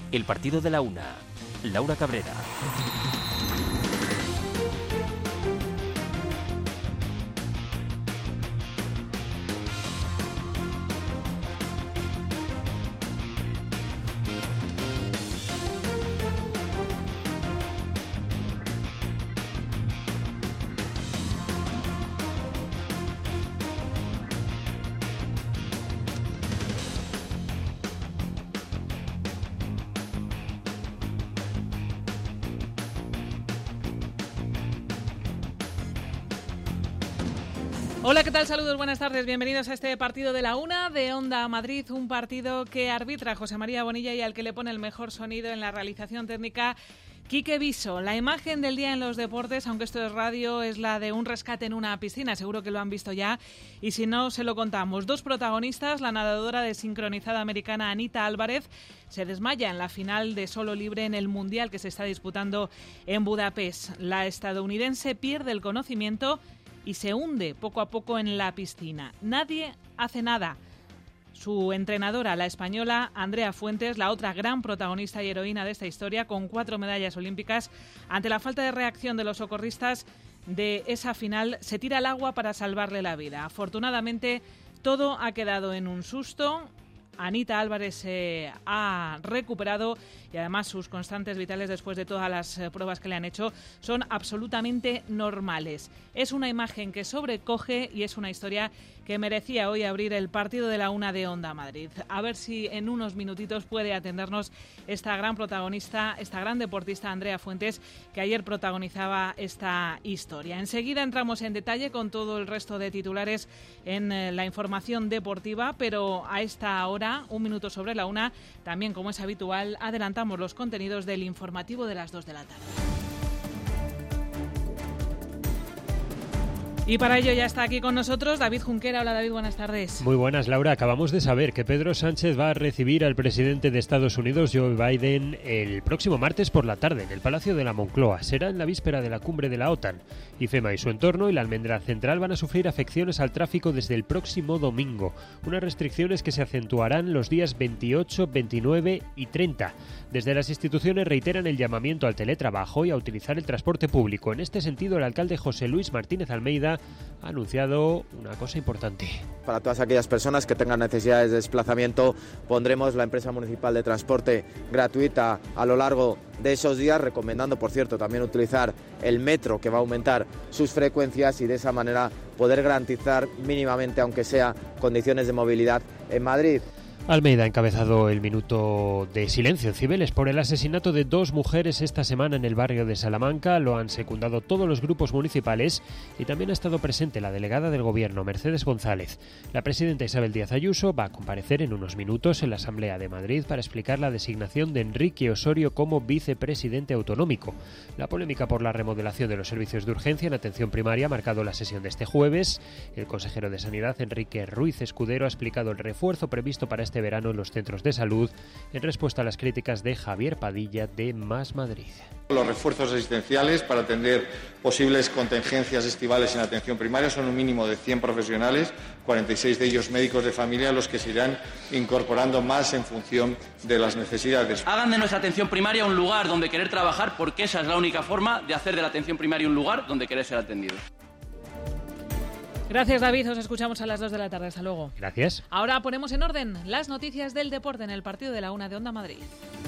El partido de la una. Laura Cabrera. Hola, ¿qué tal? Saludos, buenas tardes. Bienvenidos a este partido de la una de Onda Madrid, un partido que arbitra José María Bonilla y al que le pone el mejor sonido en la realización técnica Quique Viso. La imagen del día en los deportes, aunque esto es radio, es la de un rescate en una piscina. Seguro que lo han visto ya y si no, se lo contamos. Dos protagonistas, la nadadora desincronizada americana Anita Álvarez se desmaya en la final de solo libre en el Mundial que se está disputando en Budapest. La estadounidense pierde el conocimiento y se hunde poco a poco en la piscina. Nadie hace nada. Su entrenadora, la española Andrea Fuentes, la otra gran protagonista y heroína de esta historia, con 4 medallas olímpicas, ante la falta de reacción de los socorristas de esa final, se tira al agua para salvarle la vida. Afortunadamente, todo ha quedado en un susto. Anita Álvarez se ha recuperado y además sus constantes vitales después de todas las pruebas que le han hecho son absolutamente normales. Es una imagen que sobrecoge y es una historia que merecía hoy abrir el partido de la una de Onda Madrid. A ver si en unos minutitos puede atendernos esta gran protagonista, esta gran deportista Andrea Fuentes, que ayer protagonizaba esta historia. Enseguida entramos en detalle con todo el resto de titulares en la información deportiva, pero a esta hora, un minuto sobre la una, también como es habitual, adelantamos los contenidos del informativo de las 2 de la tarde. Y para ello ya está aquí con nosotros David Junquera. Hola David, buenas tardes. Muy buenas, Laura. Acabamos de saber que Pedro Sánchez va a recibir al presidente de Estados Unidos, Joe Biden, el próximo martes por la tarde en el Palacio de la Moncloa. Será en la víspera de la cumbre de la OTAN. IFEMA y su entorno y la Almendra Central van a sufrir afecciones al tráfico desde el próximo domingo. Unas restricciones que se acentuarán los días 28, 29 y 30. Desde las instituciones reiteran el llamamiento al teletrabajo y a utilizar el transporte público. En este sentido, el alcalde José Luis Martínez Almeida ha anunciado una cosa importante. Para todas aquellas personas que tengan necesidades de desplazamiento, pondremos la empresa municipal de transporte gratuita a lo largo de esos días, recomendando, por cierto, también utilizar el metro, que va a aumentar sus frecuencias y de esa manera poder garantizar mínimamente, aunque sea, condiciones de movilidad en Madrid. Almeida ha encabezado el minuto de silencio en Cibeles por el asesinato de 2 mujeres esta semana en el barrio de Salamanca. Lo han secundado todos los grupos municipales y también ha estado presente la delegada del Gobierno, Mercedes González. La presidenta Isabel Díaz Ayuso va a comparecer en unos minutos en la Asamblea de Madrid para explicar la designación de Enrique Osorio como vicepresidente autonómico. La polémica por la remodelación de los servicios de urgencia en atención primaria ha marcado la sesión de este jueves. El consejero de Sanidad, Enrique Ruiz Escudero, ha explicado el refuerzo previsto para este verano en los centros de salud en respuesta a las críticas de Javier Padilla de Más Madrid. Los refuerzos asistenciales para atender posibles contingencias estivales en atención primaria son un mínimo de 100 profesionales, 46 de ellos médicos de familia, los que se irán incorporando más en función de las necesidades. Hagan de nuestra atención primaria un lugar donde querer trabajar, porque esa es la única forma de hacer de la atención primaria un lugar donde querer ser atendido. Gracias, David. Os escuchamos a las 2 de la tarde. Hasta luego. Gracias. Ahora ponemos en orden las noticias del deporte en el partido de la una de Onda Madrid.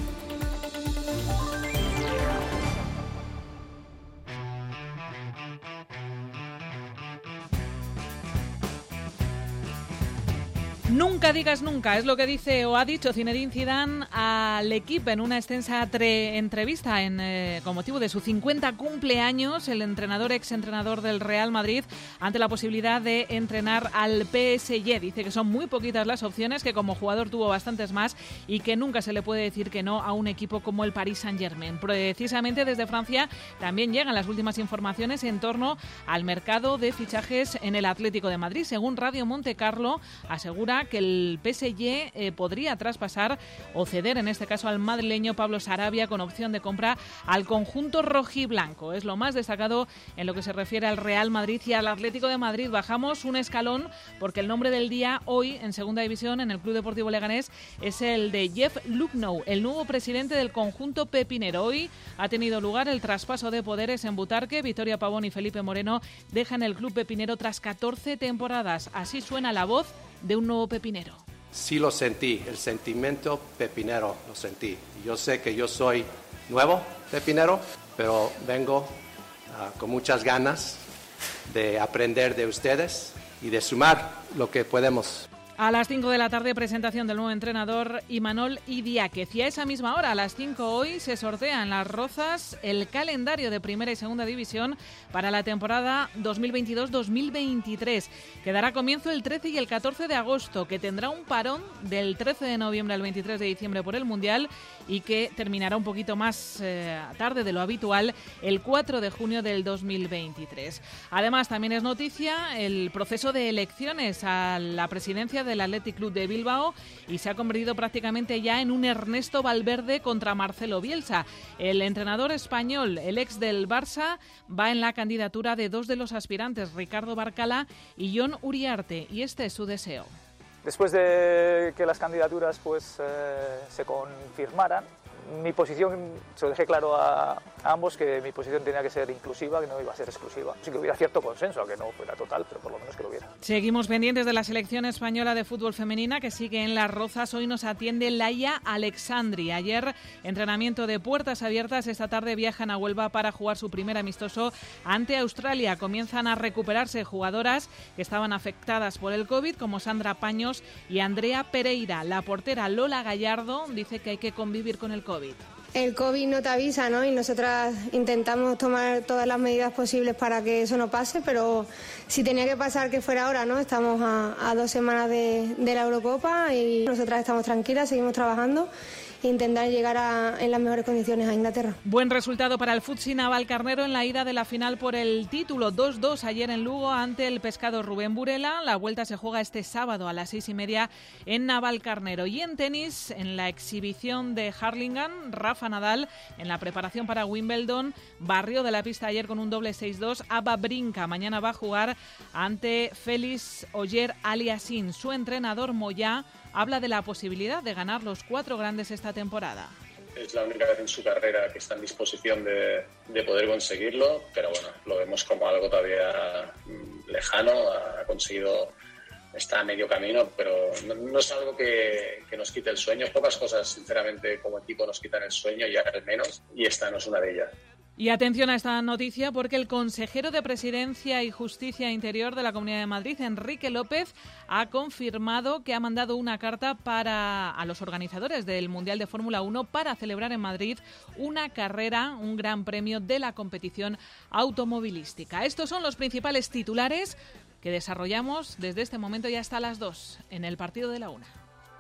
Nunca digas nunca, es lo que dice o ha dicho Zinedine Zidane al equipo en una extensa entrevista con motivo de su 50 cumpleaños. El exentrenador del Real Madrid, ante la posibilidad de entrenar al PSG. Dice que son muy poquitas las opciones, que como jugador tuvo bastantes más y que nunca se le puede decir que no a un equipo como el Paris Saint-Germain. Precisamente desde Francia también llegan las últimas informaciones en torno al mercado de fichajes en el Atlético de Madrid. Según Radio Monte Carlo, asegura que el PSG podría traspasar o ceder, en este caso al madrileño Pablo Sarabia, con opción de compra al conjunto rojiblanco. Es lo más destacado en lo que se refiere al Real Madrid y al Atlético de Madrid. Bajamos un escalón porque el nombre del día hoy en Segunda División en el Club Deportivo Leganés es el de Jeff Lucknow, el nuevo presidente del conjunto pepinero. Hoy ha tenido lugar el traspaso de poderes en Butarque. Victoria Pavón y Felipe Moreno dejan el club pepinero tras 14 temporadas. Así suena la voz de un nuevo pepinero. Sí lo sentí, el sentimiento pepinero lo sentí. Yo sé que yo soy nuevo pepinero, pero vengo con muchas ganas de aprender de ustedes y de sumar lo que podemos. A las 5 de la tarde, presentación del nuevo entrenador Imanol Idiáquez. Y a esa misma hora, a las 5 hoy, se sortea en Las Rozas el calendario de Primera y Segunda División para la temporada 2022-2023. Que dará comienzo el 13 y el 14 de agosto, que tendrá un parón del 13 de noviembre al 23 de diciembre por el Mundial y que terminará un poquito más tarde de lo habitual, el 4 de junio del 2023. Además, también es noticia el proceso de elecciones a la presidencia del Athletic Club de Bilbao y se ha convertido prácticamente ya en un Ernesto Valverde contra Marcelo Bielsa. El entrenador español, el ex del Barça, va en la candidatura de dos de los aspirantes, Ricardo Barcala y Jon Uriarte, y este es su deseo. Después de que las candidaturas se confirmaran, mi posición, se lo dejé claro a ambos, que mi posición tenía que ser inclusiva, que no iba a ser exclusiva. Sí que hubiera cierto consenso, aunque no fuera total, pero por lo menos que lo hubiera. Seguimos pendientes de la selección española de fútbol femenina que sigue en Las Rozas. Hoy nos atiende Laia Alexandri. Ayer, entrenamiento de puertas abiertas. Esta tarde viajan a Huelva para jugar su primer amistoso ante Australia. Comienzan a recuperarse jugadoras que estaban afectadas por el COVID, como Sandra Paños y Andrea Pereira. La portera Lola Gallardo dice que hay que convivir con el COVID. El COVID no te avisa, ¿no? Y nosotras intentamos tomar todas las medidas posibles para que eso no pase, pero si tenía que pasar, que fuera ahora, ¿no? Estamos a 2 semanas de la Eurocopa y nosotras estamos tranquilas, seguimos trabajando e intentar llegar en las mejores condiciones a Inglaterra. Buen resultado para el Futsi Navalcarnero en la ida de la final por el título. 2-2 ayer en Lugo ante el Pescado Rubén Burela. La vuelta se juega este sábado a las 6:30 en Navalcarnero. Y en tenis, en la exhibición de Harlingen, Rafa Nadal, en la preparación para Wimbledon, barrió de la pista ayer con un doble 6-2 a Babrinka. Mañana va a jugar ante Félix Auger-Aliassime. Su entrenador Moyá habla de la posibilidad de ganar los 4 grandes esta temporada. Es la única vez en su carrera que está en disposición de poder conseguirlo, pero bueno, lo vemos como algo todavía lejano. Ha conseguido, está a medio camino, pero no es algo que nos quite el sueño. Pocas cosas, sinceramente, como equipo nos quitan el sueño, ya al menos, y esta no es una de ellas. Y atención a esta noticia porque el consejero de Presidencia y Justicia Interior de la Comunidad de Madrid, Enrique López, ha confirmado que ha mandado una carta a los organizadores del Mundial de Fórmula 1 para celebrar en Madrid una carrera, un gran premio de la competición automovilística. Estos son los principales titulares que desarrollamos desde este momento y hasta las 2 en el partido de la 1.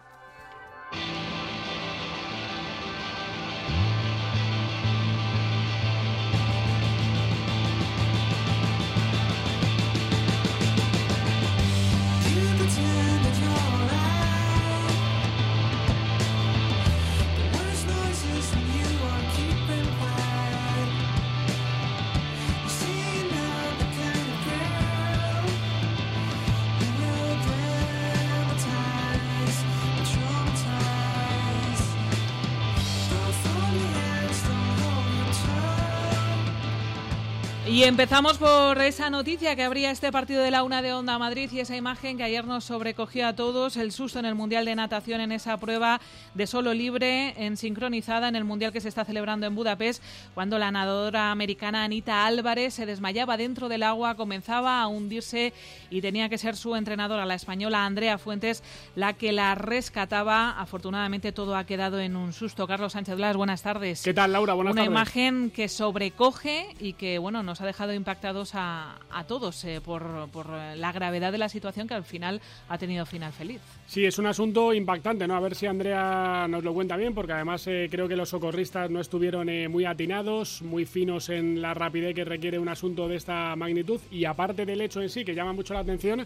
Y empezamos por esa noticia que abría este partido de la 1 de Onda Madrid y esa imagen que ayer nos sobrecogió a todos, el susto en el Mundial de Natación en esa prueba de solo libre en sincronizada en el Mundial que se está celebrando en Budapest, cuando la nadadora americana Anita Álvarez se desmayaba dentro del agua, comenzaba a hundirse y tenía que ser su entrenadora, la española Andrea Fuentes, la que la rescataba. Afortunadamente todo ha quedado en un susto. Carlos Sánchez Blas, buenas tardes. ¿Qué tal, Laura? Buenas tardes. Una imagen que sobrecoge y que bueno nos ha dejado impactados a todos por la gravedad de la situación, que al final ha tenido final feliz. Sí, es un asunto impactante, ¿no? A ver si Andrea nos lo cuenta bien, porque además creo que los socorristas no estuvieron muy atinados, muy finos en la rapidez que requiere un asunto de esta magnitud, y aparte del hecho en sí, que llama mucho la atención,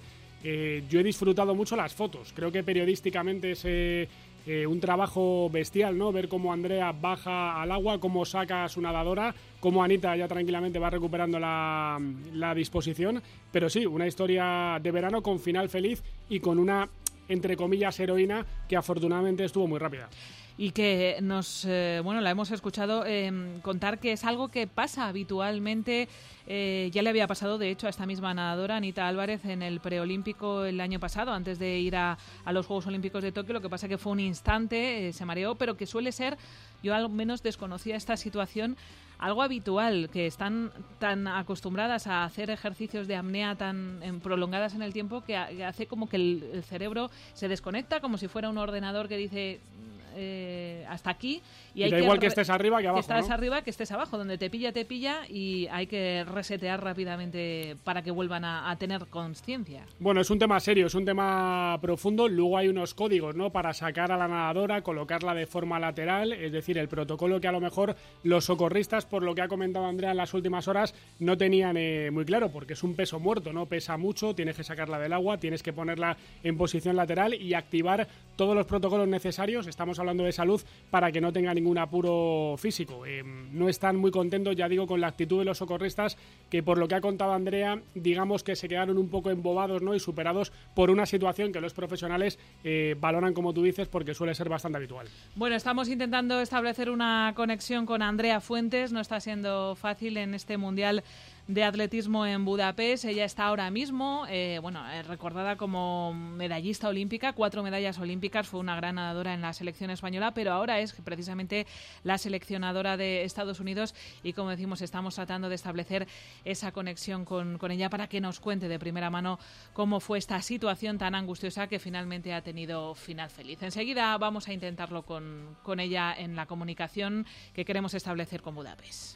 yo he disfrutado mucho las fotos. Creo que periodísticamente es un trabajo bestial, ¿no? Ver cómo Andrea baja al agua, cómo saca a su nadadora, cómo Anita ya tranquilamente va recuperando la disposición. Pero sí, una historia de verano con final feliz y con una, entre comillas, heroína que afortunadamente estuvo muy rápida. Y que la hemos escuchado contar que es algo que pasa habitualmente. Ya le había pasado, de hecho, a esta misma nadadora, Anita Álvarez, en el preolímpico el año pasado, antes de ir a los Juegos Olímpicos de Tokio. Lo que pasa que fue un instante, se mareó, pero que suele ser, yo al menos desconocía esta situación, algo habitual, que están tan acostumbradas a hacer ejercicios de apnea tan prolongadas en el tiempo que hace como que el cerebro se desconecta, como si fuera un ordenador que dice hasta aquí, y hay da igual que estés arriba que abajo, que estés arriba, que estés abajo, donde te pilla, y hay que resetear rápidamente para que vuelvan a tener conciencia. Bueno, es un tema serio, es un tema profundo. Luego hay unos códigos, ¿no?, para sacar a la nadadora, colocarla de forma lateral, es decir, el protocolo que a lo mejor los socorristas, por lo que ha comentado Andrea en las últimas horas, no tenían muy claro, porque es un peso muerto, ¿no? Pesa mucho, tienes que sacarla del agua, tienes que ponerla en posición lateral y activar todos los protocolos necesarios. Estamos hablando de salud, para que no tenga ningún apuro físico. No están muy contentos, ya digo, con la actitud de los socorristas, que por lo que ha contado Andrea, digamos que se quedaron un poco embobados, ¿no?, y superados por una situación que los profesionales valoran, como tú dices, porque suele ser bastante habitual. Bueno, estamos intentando establecer una conexión con Andrea Fuentes. No está siendo fácil en este Mundial de Atletismo en Budapest. Ella está ahora mismo, recordada como medallista olímpica, 4 medallas olímpicas, fue una gran nadadora en la selección española, pero ahora es precisamente la seleccionadora de Estados Unidos y, como decimos, estamos tratando de establecer esa conexión con ella para que nos cuente de primera mano cómo fue esta situación tan angustiosa que finalmente ha tenido final feliz. Enseguida vamos a intentarlo con ella en la comunicación que queremos establecer con Budapest.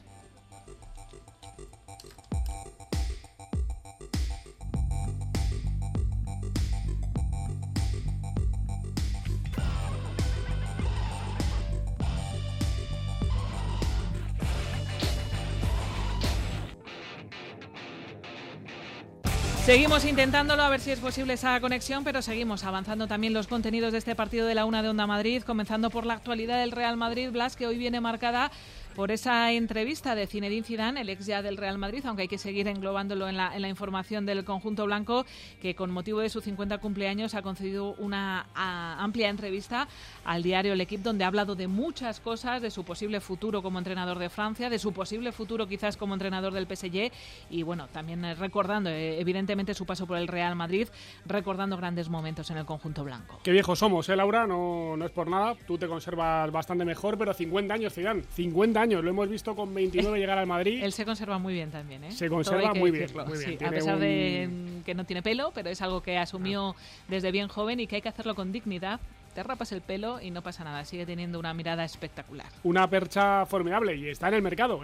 Seguimos intentándolo, a ver si es posible esa conexión, pero seguimos avanzando también los contenidos de este partido de la Una de Onda Madrid, comenzando por la actualidad del Real Madrid, Blas, que hoy viene marcada por esa entrevista de Zinedine Zidane, el ex ya del Real Madrid, aunque hay que seguir englobándolo en la información del conjunto blanco, que con motivo de su 50 cumpleaños ha concedido una amplia entrevista al diario L'Équipe, donde ha hablado de muchas cosas, de su posible futuro como entrenador de Francia, de su posible futuro quizás como entrenador del PSG, y bueno, también recordando evidentemente su paso por el Real Madrid, recordando grandes momentos en el conjunto blanco. Qué viejos somos, Laura, no es por nada, tú te conservas bastante mejor, pero 50 años, Zidane, 50 años, lo hemos visto con 29 llegar al Madrid. Él se conserva muy bien también, ¿eh? Se conserva muy bien, sí, a pesar de que no tiene pelo, pero es algo que asumió desde bien joven y que hay que hacerlo con dignidad. Te rapas el pelo y no pasa nada, sigue teniendo una mirada espectacular. Una percha formidable y está en el mercado,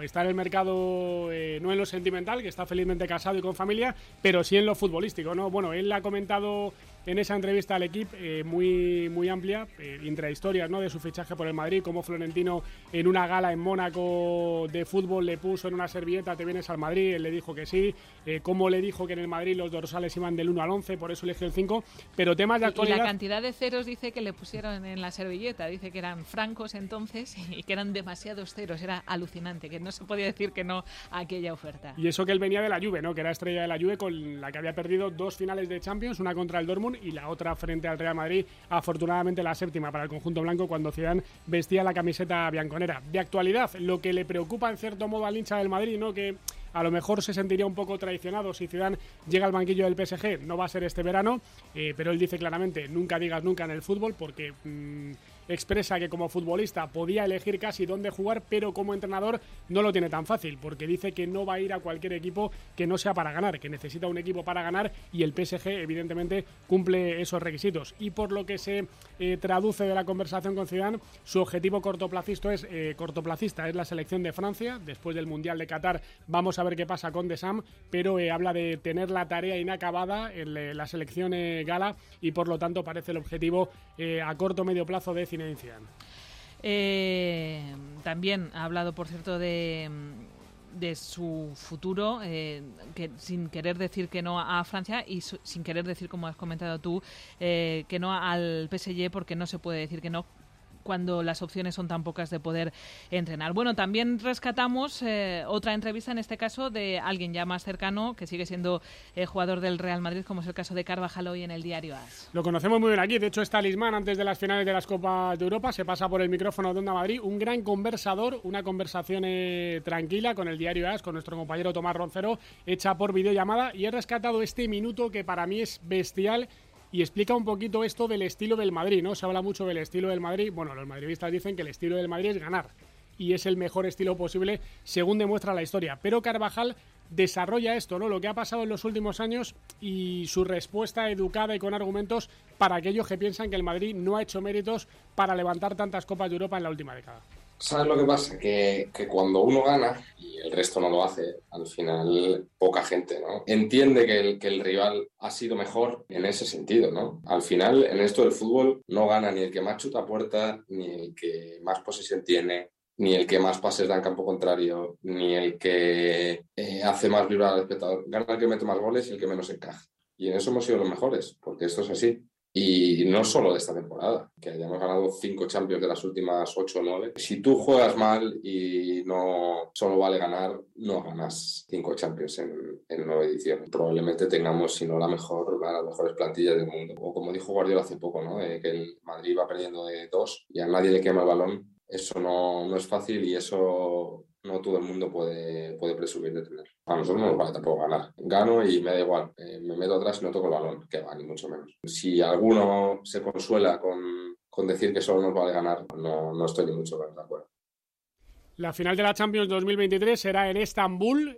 no en lo sentimental, que está felizmente casado y con familia, pero sí en lo futbolístico, ¿no? Bueno, él ha comentado en esa entrevista al L'Équipe muy amplia, intrahistorias, ¿no?, de su fichaje por el Madrid, cómo Florentino en una gala en Mónaco de fútbol le puso en una servilleta: te vienes al Madrid, él le dijo que sí, cómo le dijo que en el Madrid los dorsales iban del 1 al 11, por eso eligió el 5, pero temas de actualidad. Y la cantidad de ceros dice que le pusieron en la servilleta, dice que eran francos entonces y que eran demasiados ceros, era alucinante, que no se podía decir que no a aquella oferta. Y eso que él venía de la Juve, ¿no?, que era estrella de la Juve, con la que había perdido 2 finales de Champions, una contra el Dortmund y la otra frente al Real Madrid, afortunadamente la 7ª para el conjunto blanco cuando Zidane vestía la camiseta bianconera. De actualidad, lo que le preocupa en cierto modo al hincha del Madrid, ¿no?, que a lo mejor se sentiría un poco traicionado si Zidane llega al banquillo del PSG, no va a ser este verano, pero él dice claramente: nunca digas nunca en el fútbol, porque expresa que como futbolista podía elegir casi dónde jugar, pero como entrenador no lo tiene tan fácil, porque dice que no va a ir a cualquier equipo que no sea para ganar, que necesita un equipo para ganar, y el PSG evidentemente cumple esos requisitos. Y por lo que se traduce de la conversación con Zidane, su objetivo cortoplacista es la selección de Francia. Después del Mundial de Qatar vamos a ver qué pasa con Deschamps, pero habla de tener la tarea inacabada en la selección gala, y por lo tanto parece el objetivo a corto o medio plazo de Zinedine Zidane. También ha hablado, por cierto, de de su futuro, que sin querer decir que no a Francia y sin querer decir, como has comentado tú, que no al PSG, porque no se puede decir que no cuando las opciones son tan pocas de poder entrenar. Bueno, también rescatamos otra entrevista, en este caso, de alguien ya más cercano, que sigue siendo jugador del Real Madrid, como es el caso de Carvajal, hoy en el diario AS. Lo conocemos muy bien aquí, de hecho es talismán antes de las finales de las Copas de Europa, se pasa por el micrófono de Onda Madrid, un gran conversador, una conversación tranquila con el diario AS, con nuestro compañero Tomás Roncero, hecha por videollamada, y he rescatado este minuto que para mí es bestial y explica un poquito esto del estilo del Madrid, ¿no? Se habla mucho del estilo del Madrid. Bueno, los madridistas dicen que el estilo del Madrid es ganar y es el mejor estilo posible según demuestra la historia. Pero Carvajal desarrolla esto, ¿no? Lo que ha pasado en los últimos años y su respuesta educada y con argumentos para aquellos que piensan que el Madrid no ha hecho méritos para levantar tantas Copas de Europa en la última década. ¿Sabes lo que pasa? Que cuando uno gana y el resto no lo hace, al final poca gente, ¿no?, entiende que el rival ha sido mejor en ese sentido, ¿no? Al final, en esto del fútbol, no gana ni el que más chuta a puerta, ni el que más posesión tiene, ni el que más pases da en campo contrario, ni el que hace más vibrar al espectador. Gana el que mete más goles y el que menos encaja. Y en eso hemos sido los mejores, porque esto es así. Y no solo de esta temporada, que hayamos ganado 5 Champions de las últimas 8 o 9. Si tú juegas mal y no solo vale ganar, no ganas 5 Champions en 9 ediciones. Probablemente tengamos, si no la mejor, las mejores plantillas del mundo. O como dijo Guardiola hace poco, ¿no?, que el Madrid va perdiendo de 2 y a nadie le quema el balón. Eso no es fácil y eso no todo el mundo puede presumir de tener. A nosotros no nos vale tampoco ganar. Gano y me da igual. Me meto atrás y no toco el balón, que va, ni mucho menos. Si alguno se consuela con decir que solo nos vale ganar, no estoy ni mucho menos de acuerdo. La final de la Champions 2023 será en Estambul,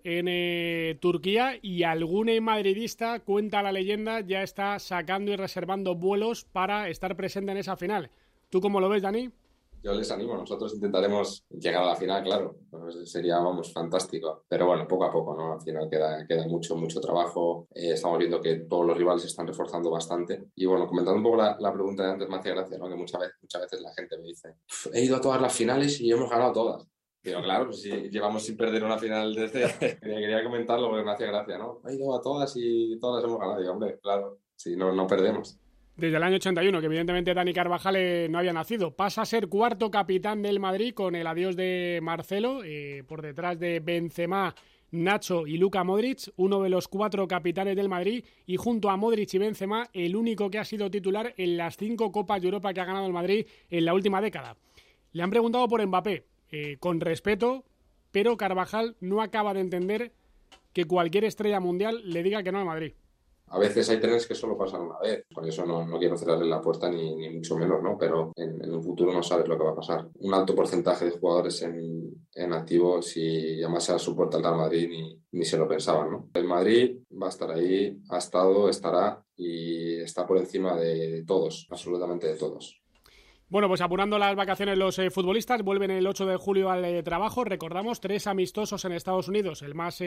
en Turquía, y algún madridista, cuenta la leyenda, ya está sacando y reservando vuelos para estar presente en esa final. ¿Tú cómo lo ves, Dani? Yo les animo, nosotros intentaremos llegar a la final, claro, pues sería, fantástico, pero bueno, poco a poco, ¿no? Al final queda mucho trabajo, estamos viendo que todos los rivales se están reforzando bastante, y bueno, comentando un poco la pregunta de antes, me hacía gracia, ¿no?, que muchas veces la gente me dice, he ido a todas las finales y hemos ganado todas. Pero claro, pues si llevamos sin perder una final desde... quería comentarlo porque me hacía gracia, ¿no? He ido a todas y todas las hemos ganado, y hombre, claro, si no perdemos. Desde el año 81, que evidentemente Dani Carvajal no había nacido. Pasa a ser cuarto capitán del Madrid con el adiós de Marcelo, por detrás de Benzema, Nacho y Luka Modric, uno de los 4 capitanes del Madrid, y junto a Modric y Benzema, el único que ha sido titular en las 5 Copas de Europa que ha ganado el Madrid en la última década. Le han preguntado por Mbappé, con respeto, pero Carvajal no acaba de entender que cualquier estrella mundial le diga que no al Madrid. A veces hay trenes que solo pasan una vez, con eso no quiero cerrarle la puerta ni mucho menos, ¿no? Pero en un futuro no sabes lo que va a pasar. Un alto porcentaje de jugadores en activo, si llamase a su puerta al Real Madrid, ni se lo pensaban, ¿no? El Madrid va a estar ahí, ha estado, estará y está por encima de todos, absolutamente de todos. Bueno, pues apurando las vacaciones los futbolistas, vuelven el 8 de julio al trabajo. Recordamos 3 amistosos en Estados Unidos, el más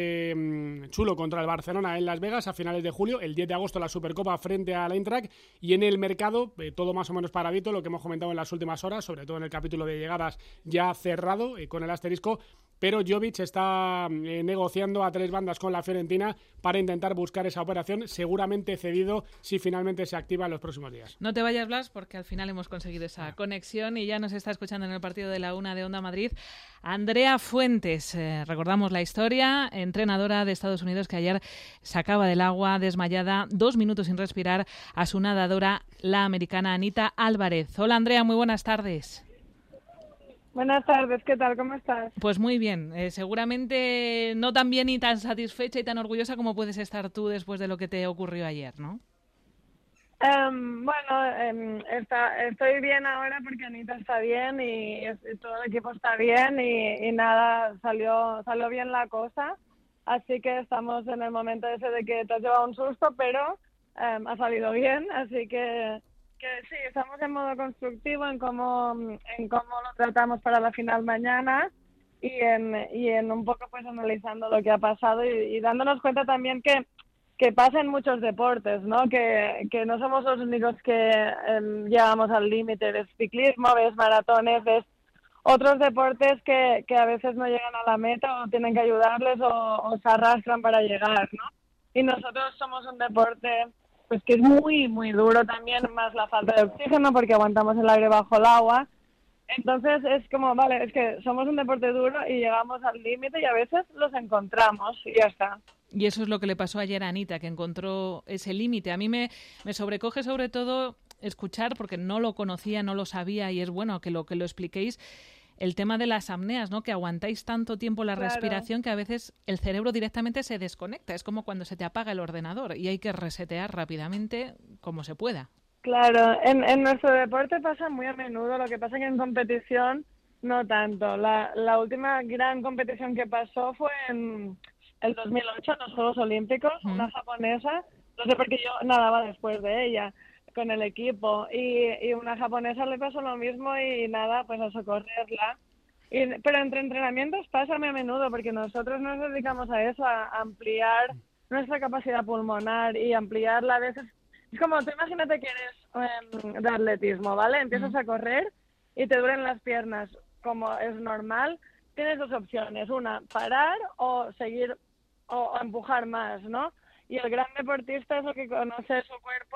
chulo contra el Barcelona en Las Vegas a finales de julio, el 10 de agosto la Supercopa frente al Eintracht, y en el mercado todo más o menos paradito, lo que hemos comentado en las últimas horas, sobre todo en el capítulo de llegadas ya cerrado con el asterisco, pero Jovic está negociando a 3 bandas con la Fiorentina para intentar buscar esa operación, seguramente cedido si finalmente se activa en los próximos días. No te vayas, Blas, porque al final hemos conseguido esa conexión y ya nos está escuchando en el partido de la 1 de Onda Madrid Andrea Fuentes. Recordamos la historia, entrenadora de Estados Unidos que ayer sacaba del agua desmayada 2 minutos sin respirar a su nadadora, la americana Anita Álvarez. Hola Andrea, muy buenas tardes. Buenas tardes, ¿qué tal? ¿Cómo estás? Pues muy bien, seguramente no tan bien y tan satisfecha y tan orgullosa como puedes estar tú después de lo que te ocurrió ayer, ¿no? Estoy bien ahora porque Anita está bien y todo el equipo está bien y nada, salió bien la cosa, así que estamos en el momento ese de que te has llevado un susto, pero ha salido bien, así que sí, estamos en modo constructivo en cómo lo tratamos para la final mañana y en un poco pues analizando lo que ha pasado y dándonos cuenta también que pasa en muchos deportes, ¿no? Que no somos los únicos que llegamos al límite. Ves ciclismo, ves maratones, ves otros deportes que a veces no llegan a la meta o tienen que ayudarles o se arrastran para llegar, ¿no? Y nosotros somos un deporte pues que es muy, muy duro también, más la falta de oxígeno porque aguantamos el aire bajo el agua. Entonces es como, vale, es que somos un deporte duro y llegamos al límite y a veces los encontramos y ya está. Y eso es lo que le pasó ayer a Anita, que encontró ese límite. A mí me sobrecoge sobre todo escuchar, porque no lo conocía, no lo sabía, y es bueno que lo expliquéis, el tema de las apneas, ¿no? Que aguantáis tanto tiempo la respiración que a veces el cerebro directamente se desconecta. Es como cuando se te apaga el ordenador y hay que resetear rápidamente como se pueda. Claro, en nuestro deporte pasa muy a menudo, lo que pasa es que en competición no tanto. La última gran competición que pasó fue en el 2008, en los Juegos Olímpicos, una japonesa, no sé por qué yo nadaba después de ella, con el equipo, y una japonesa le pasó lo mismo y nada, pues a socorrerla. Pero entre entrenamientos pasa muy a menudo, porque nosotros nos dedicamos a eso, a ampliar nuestra capacidad pulmonar y ampliarla a veces. Es como, tú imagínate que eres de atletismo, ¿vale? Empiezas a correr y te duelen las piernas, como es normal. Tienes dos opciones, una, parar o seguir o empujar más, ¿no? Y el gran deportista es el que conoce su cuerpo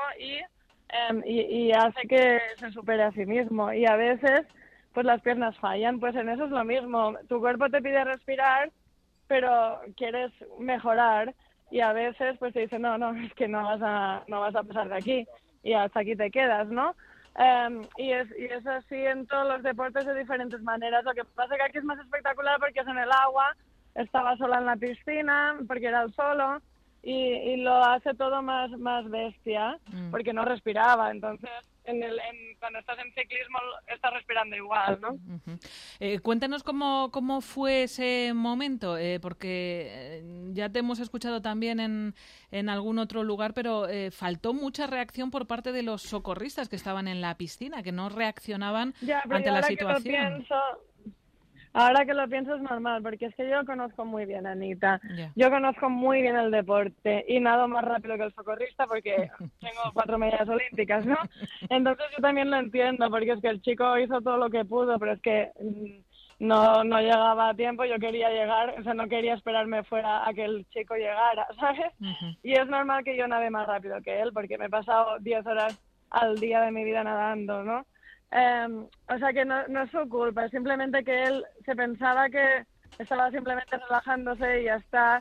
y hace que se supere a sí mismo. Y a veces, pues las piernas fallan, pues en eso es lo mismo. Tu cuerpo te pide respirar, pero quieres mejorar. Y a veces pues te dicen, no, es que no vas a pasar de aquí y hasta aquí te quedas, ¿no? Y es así en todos los deportes de diferentes maneras. Lo que pasa es que aquí es más espectacular porque es en el agua, estaba sola en la piscina porque era el solo y lo hace todo más bestia porque no respiraba. Entonces cuando estás en ciclismo estás respirando igual, ¿no? Cuéntanos cómo fue ese momento, porque ya te hemos escuchado también en algún otro lugar, pero faltó mucha reacción por parte de los socorristas que estaban en la piscina, que no reaccionaban ante la situación. Ahora que lo pienso es normal, porque es que yo conozco muy bien a Anita. Yo conozco muy bien el deporte y nado más rápido que el socorrista porque tengo 4 medallas olímpicas, ¿no? Entonces yo también lo entiendo, porque es que el chico hizo todo lo que pudo, pero es que no llegaba a tiempo. Yo quería llegar, o sea, no quería esperarme fuera a que el chico llegara, ¿sabes? Y es normal que yo nade más rápido que él, porque me he pasado 10 horas al día de mi vida nadando, ¿no? O sea que no es su culpa, es simplemente que él se pensaba que estaba simplemente relajándose y ya está.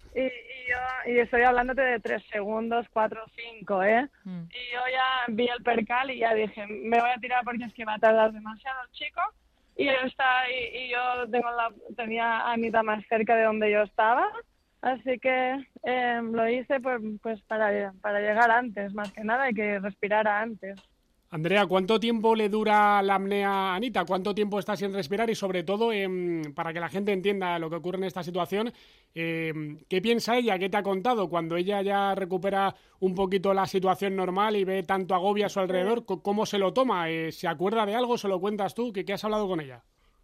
Y estoy hablándote de 3 segundos, 4, 5, ¿eh? Y yo ya vi el percal y ya dije, me voy a tirar porque es que va a tardar demasiado el chico. Y él está y yo tenía a Anita más cerca de donde yo estaba. Así que lo hice pues para llegar antes, más que nada, y que respirara antes. Andrea, ¿cuánto tiempo le dura la apnea a Anita? ¿Cuánto tiempo está sin respirar? Y sobre todo, para que la gente entienda lo que ocurre en esta situación, ¿qué piensa ella? ¿Qué te ha contado? Cuando ella ya recupera un poquito la situación normal y ve tanto agobio a su alrededor, ¿cómo se lo toma? ¿Se acuerda de algo? ¿Se lo cuentas tú? ¿Qué has hablado con ella?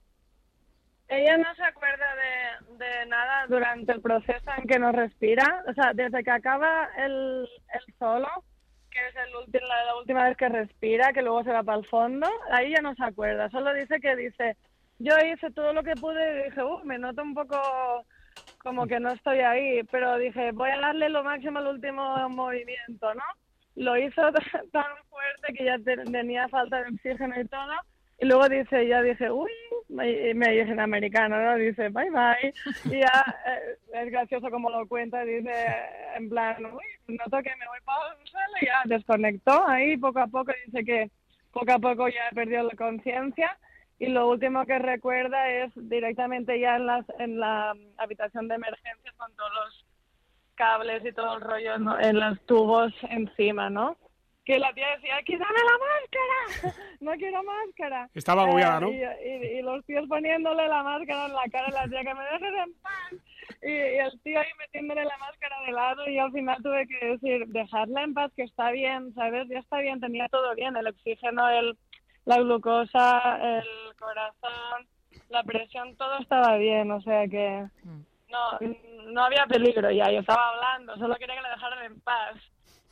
Ella no se acuerda de nada durante el proceso en que no respira. O sea, desde que acaba el solo, que es la última vez que respira, que luego se va para el fondo, ahí ya no se acuerda. Solo dice, yo hice todo lo que pude y dije, me noto un poco como que no estoy ahí, pero dije, voy a darle lo máximo al último movimiento, ¿no? Lo hizo tan fuerte que ya tenía falta de oxígeno y todo. Y luego dije, uy, me dije en americano, ¿no? Dice, bye bye. Y ya es gracioso como lo cuenta, dice, en plan, uy, noto que me voy para el suelo y ya desconectó ahí poco a poco. Dice que poco a poco ya perdió la conciencia y lo último que recuerda es directamente ya en la habitación de emergencias con todos los cables y todo el rollo, ¿no? En los tubos encima, ¿no? Que la tía decía, quítame la máscara, no quiero máscara. Estaba agobiada, ¿no? Y los tíos poniéndole la máscara en la cara y la tía, que me dejes en paz. Y el tío ahí metiéndole la máscara de lado y al final tuve que decir, dejarla en paz, que está bien, ¿sabes? Ya está bien, tenía todo bien, el oxígeno, la glucosa, el corazón, la presión, todo estaba bien, o sea que no había peligro ya, yo estaba hablando, solo quería que la dejaran en paz.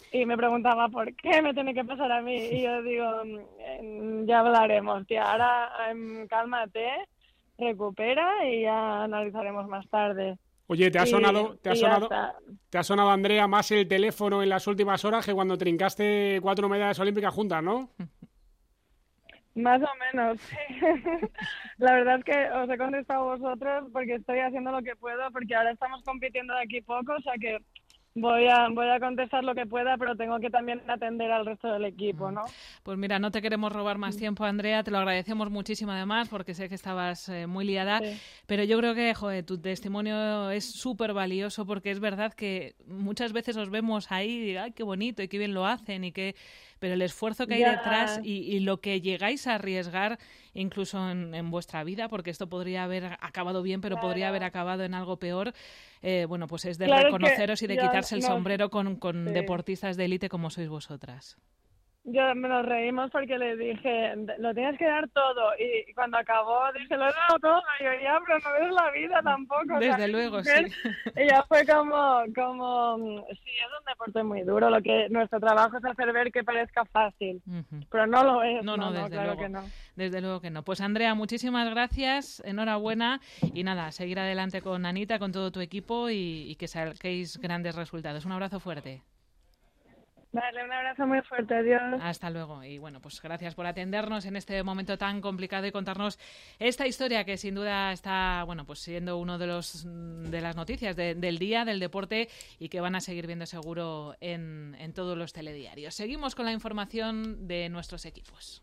Y me preguntaba, ¿por qué me tiene que pasar a mí? Y yo digo, ya hablaremos, tía, ahora cálmate, recupera y ya analizaremos más tarde. Oye, ¿te ha sonado, Andrea, más el teléfono en las últimas horas que cuando trincaste 4 medallas olímpicas juntas, ¿no? Más o menos, sí. La verdad es que os he contestado a vosotros porque estoy haciendo lo que puedo, porque ahora estamos compitiendo de aquí poco, o sea que voy a contestar lo que pueda, pero tengo que también atender al resto del equipo, ¿no? Pues mira, no te queremos robar más tiempo, Andrea, te lo agradecemos muchísimo además, porque sé que estabas muy liada, sí. Pero yo creo que, joder, tu testimonio es súper valioso, porque es verdad que muchas veces os vemos ahí y ay, qué bonito y qué bien lo hacen y qué... Pero el esfuerzo que hay detrás y lo que llegáis a arriesgar incluso en vuestra vida, porque esto podría haber acabado bien, pero podría haber acabado en algo peor, bueno, pues es de reconoceros y de quitarse el sombrero con deportistas de élite como sois vosotras. Yo me lo reímos porque le dije, lo tienes que dar todo. Y cuando acabó, dije, lo he dado todo. Y yo, ya, pero no ves la vida tampoco. Desde luego, sí. Y ya fue como, sí, es un deporte muy duro. Lo que nuestro trabajo es hacer ver que parezca fácil. Pero no lo es. No, desde claro luego. Que no. Desde luego que no. Pues Andrea, muchísimas gracias, enhorabuena. Y nada, seguir adelante con Anita, con todo tu equipo y que saquéis grandes resultados. Un abrazo fuerte. Vale, un abrazo muy fuerte, adiós. Hasta luego. Y bueno, pues gracias por atendernos en este momento tan complicado y contarnos esta historia que sin duda está, bueno, pues siendo uno de las noticias del día del deporte y que van a seguir viendo seguro en todos los telediarios. Seguimos con la información de nuestros equipos.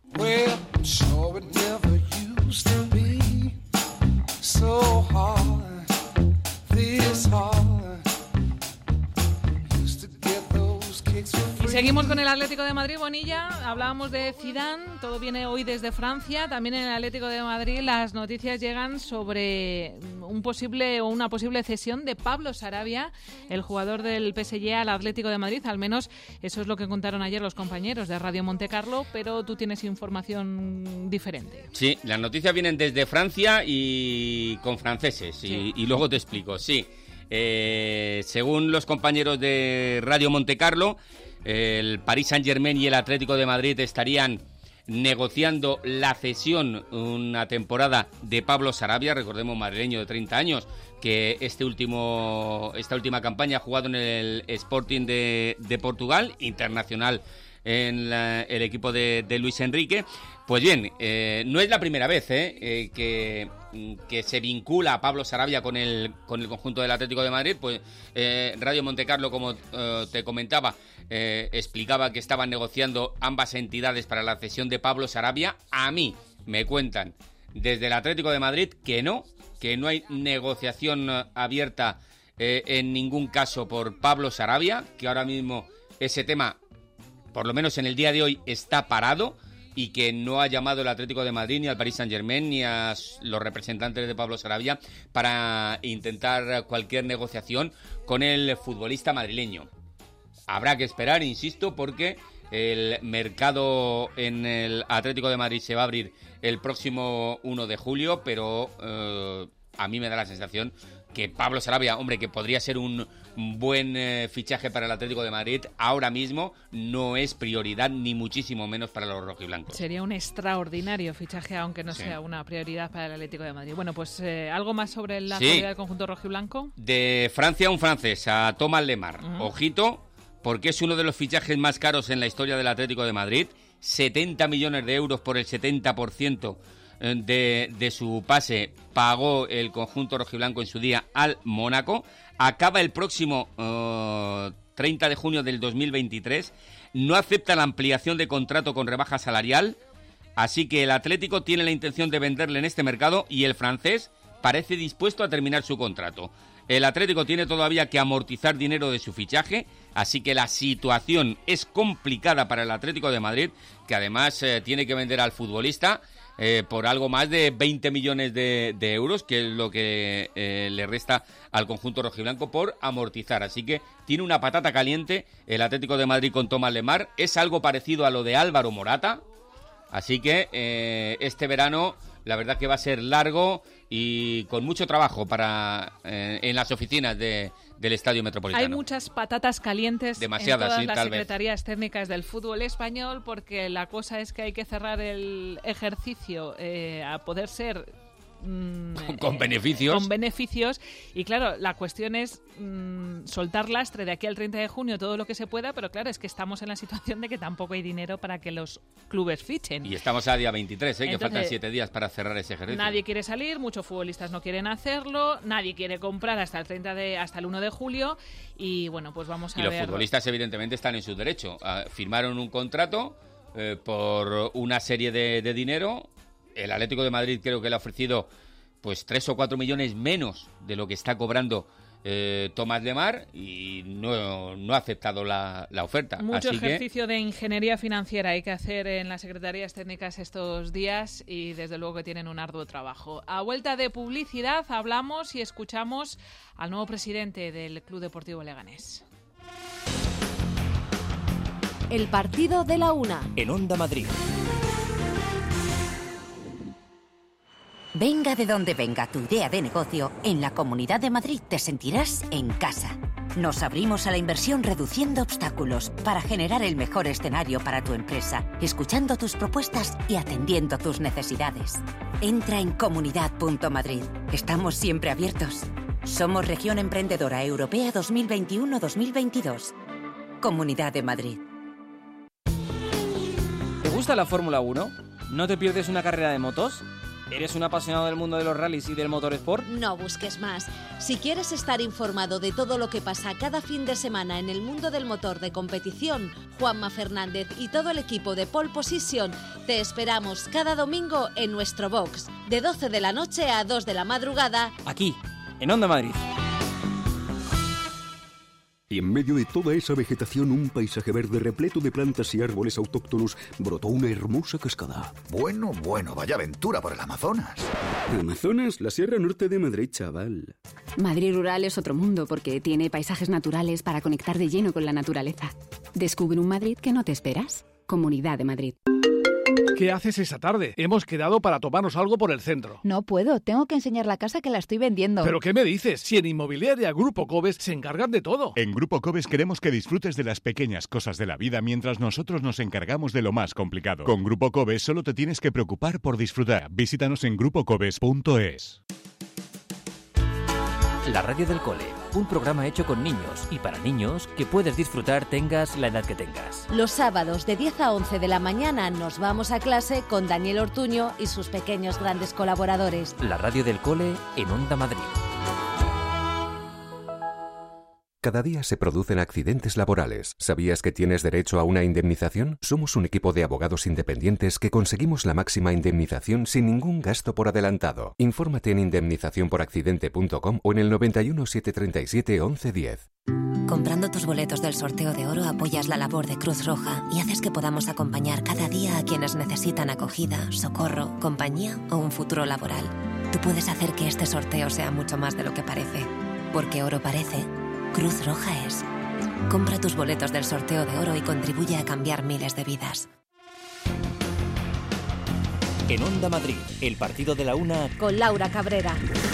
Y seguimos con el Atlético de Madrid, Bonilla. Hablábamos de Zidane, todo viene hoy desde Francia. También en el Atlético de Madrid las noticias llegan sobre una posible cesión de Pablo Sarabia, el jugador del PSG, al Atlético de Madrid. Al menos eso es lo que contaron ayer los compañeros de Radio Montecarlo, pero tú tienes información diferente. Sí, las noticias vienen desde Francia y con franceses, sí. y luego te explico, sí. Según los compañeros de Radio Montecarlo, el Paris Saint-Germain y el Atlético de Madrid estarían negociando la cesión una temporada de Pablo Sarabia, recordemos, madrileño de 30 años, que esta última campaña ha jugado en el Sporting de Portugal, internacional en el equipo de Luis Enrique. Pues bien, no es la primera vez que se vincula a Pablo Sarabia con el conjunto del Atlético de Madrid. Pues Radio Montecarlo, como te comentaba, explicaba que estaban negociando ambas entidades para la cesión de Pablo Sarabia. A mí me cuentan desde el Atlético de Madrid que no hay negociación abierta en ningún caso por Pablo Sarabia, que ahora mismo ese tema, por lo menos en el día de hoy, está parado, y que no ha llamado el Atlético de Madrid ni al Paris Saint-Germain ni a los representantes de Pablo Sarabia para intentar cualquier negociación con el futbolista madrileño. Habrá que esperar, insisto, porque el mercado en el Atlético de Madrid se va a abrir el próximo 1 de julio, pero a mí me da la sensación que Pablo Sarabia, hombre, que podría ser un buen fichaje para el Atlético de Madrid, ahora mismo no es prioridad, ni muchísimo menos para los rojiblancos. Sería un extraordinario fichaje, aunque no sea una prioridad para el Atlético de Madrid. Bueno, pues algo más sobre la actualidad del conjunto rojiblanco. De Francia, un francés, a Thomas Lemar. Ojito, porque es uno de los fichajes más caros en la historia del Atlético de Madrid. 70 millones de euros por el 70% de su pase pagó el conjunto rojiblanco en su día al Mónaco. Acaba el próximo 30 de junio del 2023. No acepta la ampliación de contrato con rebaja salarial, así que el Atlético tiene la intención de venderle en este mercado y el francés parece dispuesto a terminar su contrato. El Atlético tiene todavía que amortizar dinero de su fichaje, así que la situación es complicada para el Atlético de Madrid, que además tiene que vender al futbolista por algo más de 20 millones de euros, que es lo que le resta al conjunto rojiblanco por amortizar. Así que tiene una patata caliente el Atlético de Madrid con Thomas Lemar. Es algo parecido a lo de Álvaro Morata. Así que este verano la verdad que va a ser largo y con mucho trabajo en las oficinas de del Estadio Metropolitano. Hay muchas patatas calientes demasiadas, en todas sí, las tal vez. secretarías técnicas del fútbol español, porque la cosa es que hay que cerrar el ejercicio a poder ser con beneficios. Con beneficios. Y claro, la cuestión es soltar lastre de aquí al 30 de junio todo lo que se pueda, pero claro, es que estamos en la situación de que tampoco hay dinero para que los clubes fichen. Y estamos a día 23, que Entonces, faltan 7 días para cerrar ese ejercicio. Nadie quiere salir, muchos futbolistas no quieren hacerlo, nadie quiere comprar hasta el 1 de julio y bueno, pues vamos a ver. Y los futbolistas evidentemente están en su derecho. Firmaron un contrato por una serie de dinero. El Atlético de Madrid creo que le ha ofrecido pues 3 o 4 millones menos de lo que está cobrando Tomás Lemar y no ha aceptado la oferta. Mucho Así ejercicio de ingeniería financiera hay que hacer en las secretarías técnicas estos días y desde luego que tienen un arduo trabajo. A vuelta de publicidad hablamos y escuchamos al nuevo presidente del Club Deportivo Leganés. El partido de la una. En Onda Madrid. Venga de donde venga tu idea de negocio, en la Comunidad de Madrid te sentirás en casa. Nos abrimos a la inversión reduciendo obstáculos para generar el mejor escenario para tu empresa, escuchando tus propuestas y atendiendo tus necesidades. Entra en comunidad.madrid. Estamos siempre abiertos. Somos Región Emprendedora Europea 2021-2022. Comunidad de Madrid. ¿Te gusta la Fórmula 1? ¿No te pierdes una carrera de motos? ¿Eres un apasionado del mundo de los rallies y del motorsport? No busques más. Si quieres estar informado de todo lo que pasa cada fin de semana en el mundo del motor de competición, Juanma Fernández y todo el equipo de Pole Position te esperamos cada domingo en nuestro box, de 12 de la noche a 2 de la madrugada. Aquí, en Onda Madrid. Y en medio de toda esa vegetación, un paisaje verde repleto de plantas y árboles autóctonos, brotó una hermosa cascada. Bueno, vaya aventura por el Amazonas. Amazonas, la Sierra Norte de Madrid, chaval. Madrid rural es otro mundo porque tiene paisajes naturales para conectar de lleno con la naturaleza. Descubre un Madrid que no te esperas. Comunidad de Madrid. ¿Qué haces esa tarde? Hemos quedado para tomarnos algo por el centro. No puedo, tengo que enseñar la casa que la estoy vendiendo. ¿Pero qué me dices? Si en Inmobiliaria Grupo Cobes se encargan de todo. En Grupo Cobes queremos que disfrutes de las pequeñas cosas de la vida mientras nosotros nos encargamos de lo más complicado. Con Grupo Cobes solo te tienes que preocupar por disfrutar. Visítanos en grupocobes.es. La radio del cole, un programa hecho con niños y para niños que puedes disfrutar tengas la edad que tengas. Los sábados de 10 a 11 de la mañana nos vamos a clase con Daniel Ortuño y sus pequeños grandes colaboradores. La radio del cole en Onda Madrid. Cada día se producen accidentes laborales. ¿Sabías que tienes derecho a una indemnización? Somos un equipo de abogados independientes que conseguimos la máxima indemnización sin ningún gasto por adelantado. Infórmate en indemnizacionporaccidente.com o en el 91 737 1110. Comprando tus boletos del sorteo de oro apoyas la labor de Cruz Roja y haces que podamos acompañar cada día a quienes necesitan acogida, socorro, compañía o un futuro laboral. Tú puedes hacer que este sorteo sea mucho más de lo que parece. Porque oro parece, Cruz Roja es. Compra tus boletos del sorteo de oro y contribuye a cambiar miles de vidas. En Onda Madrid, el partido de la una con Laura Cabrera.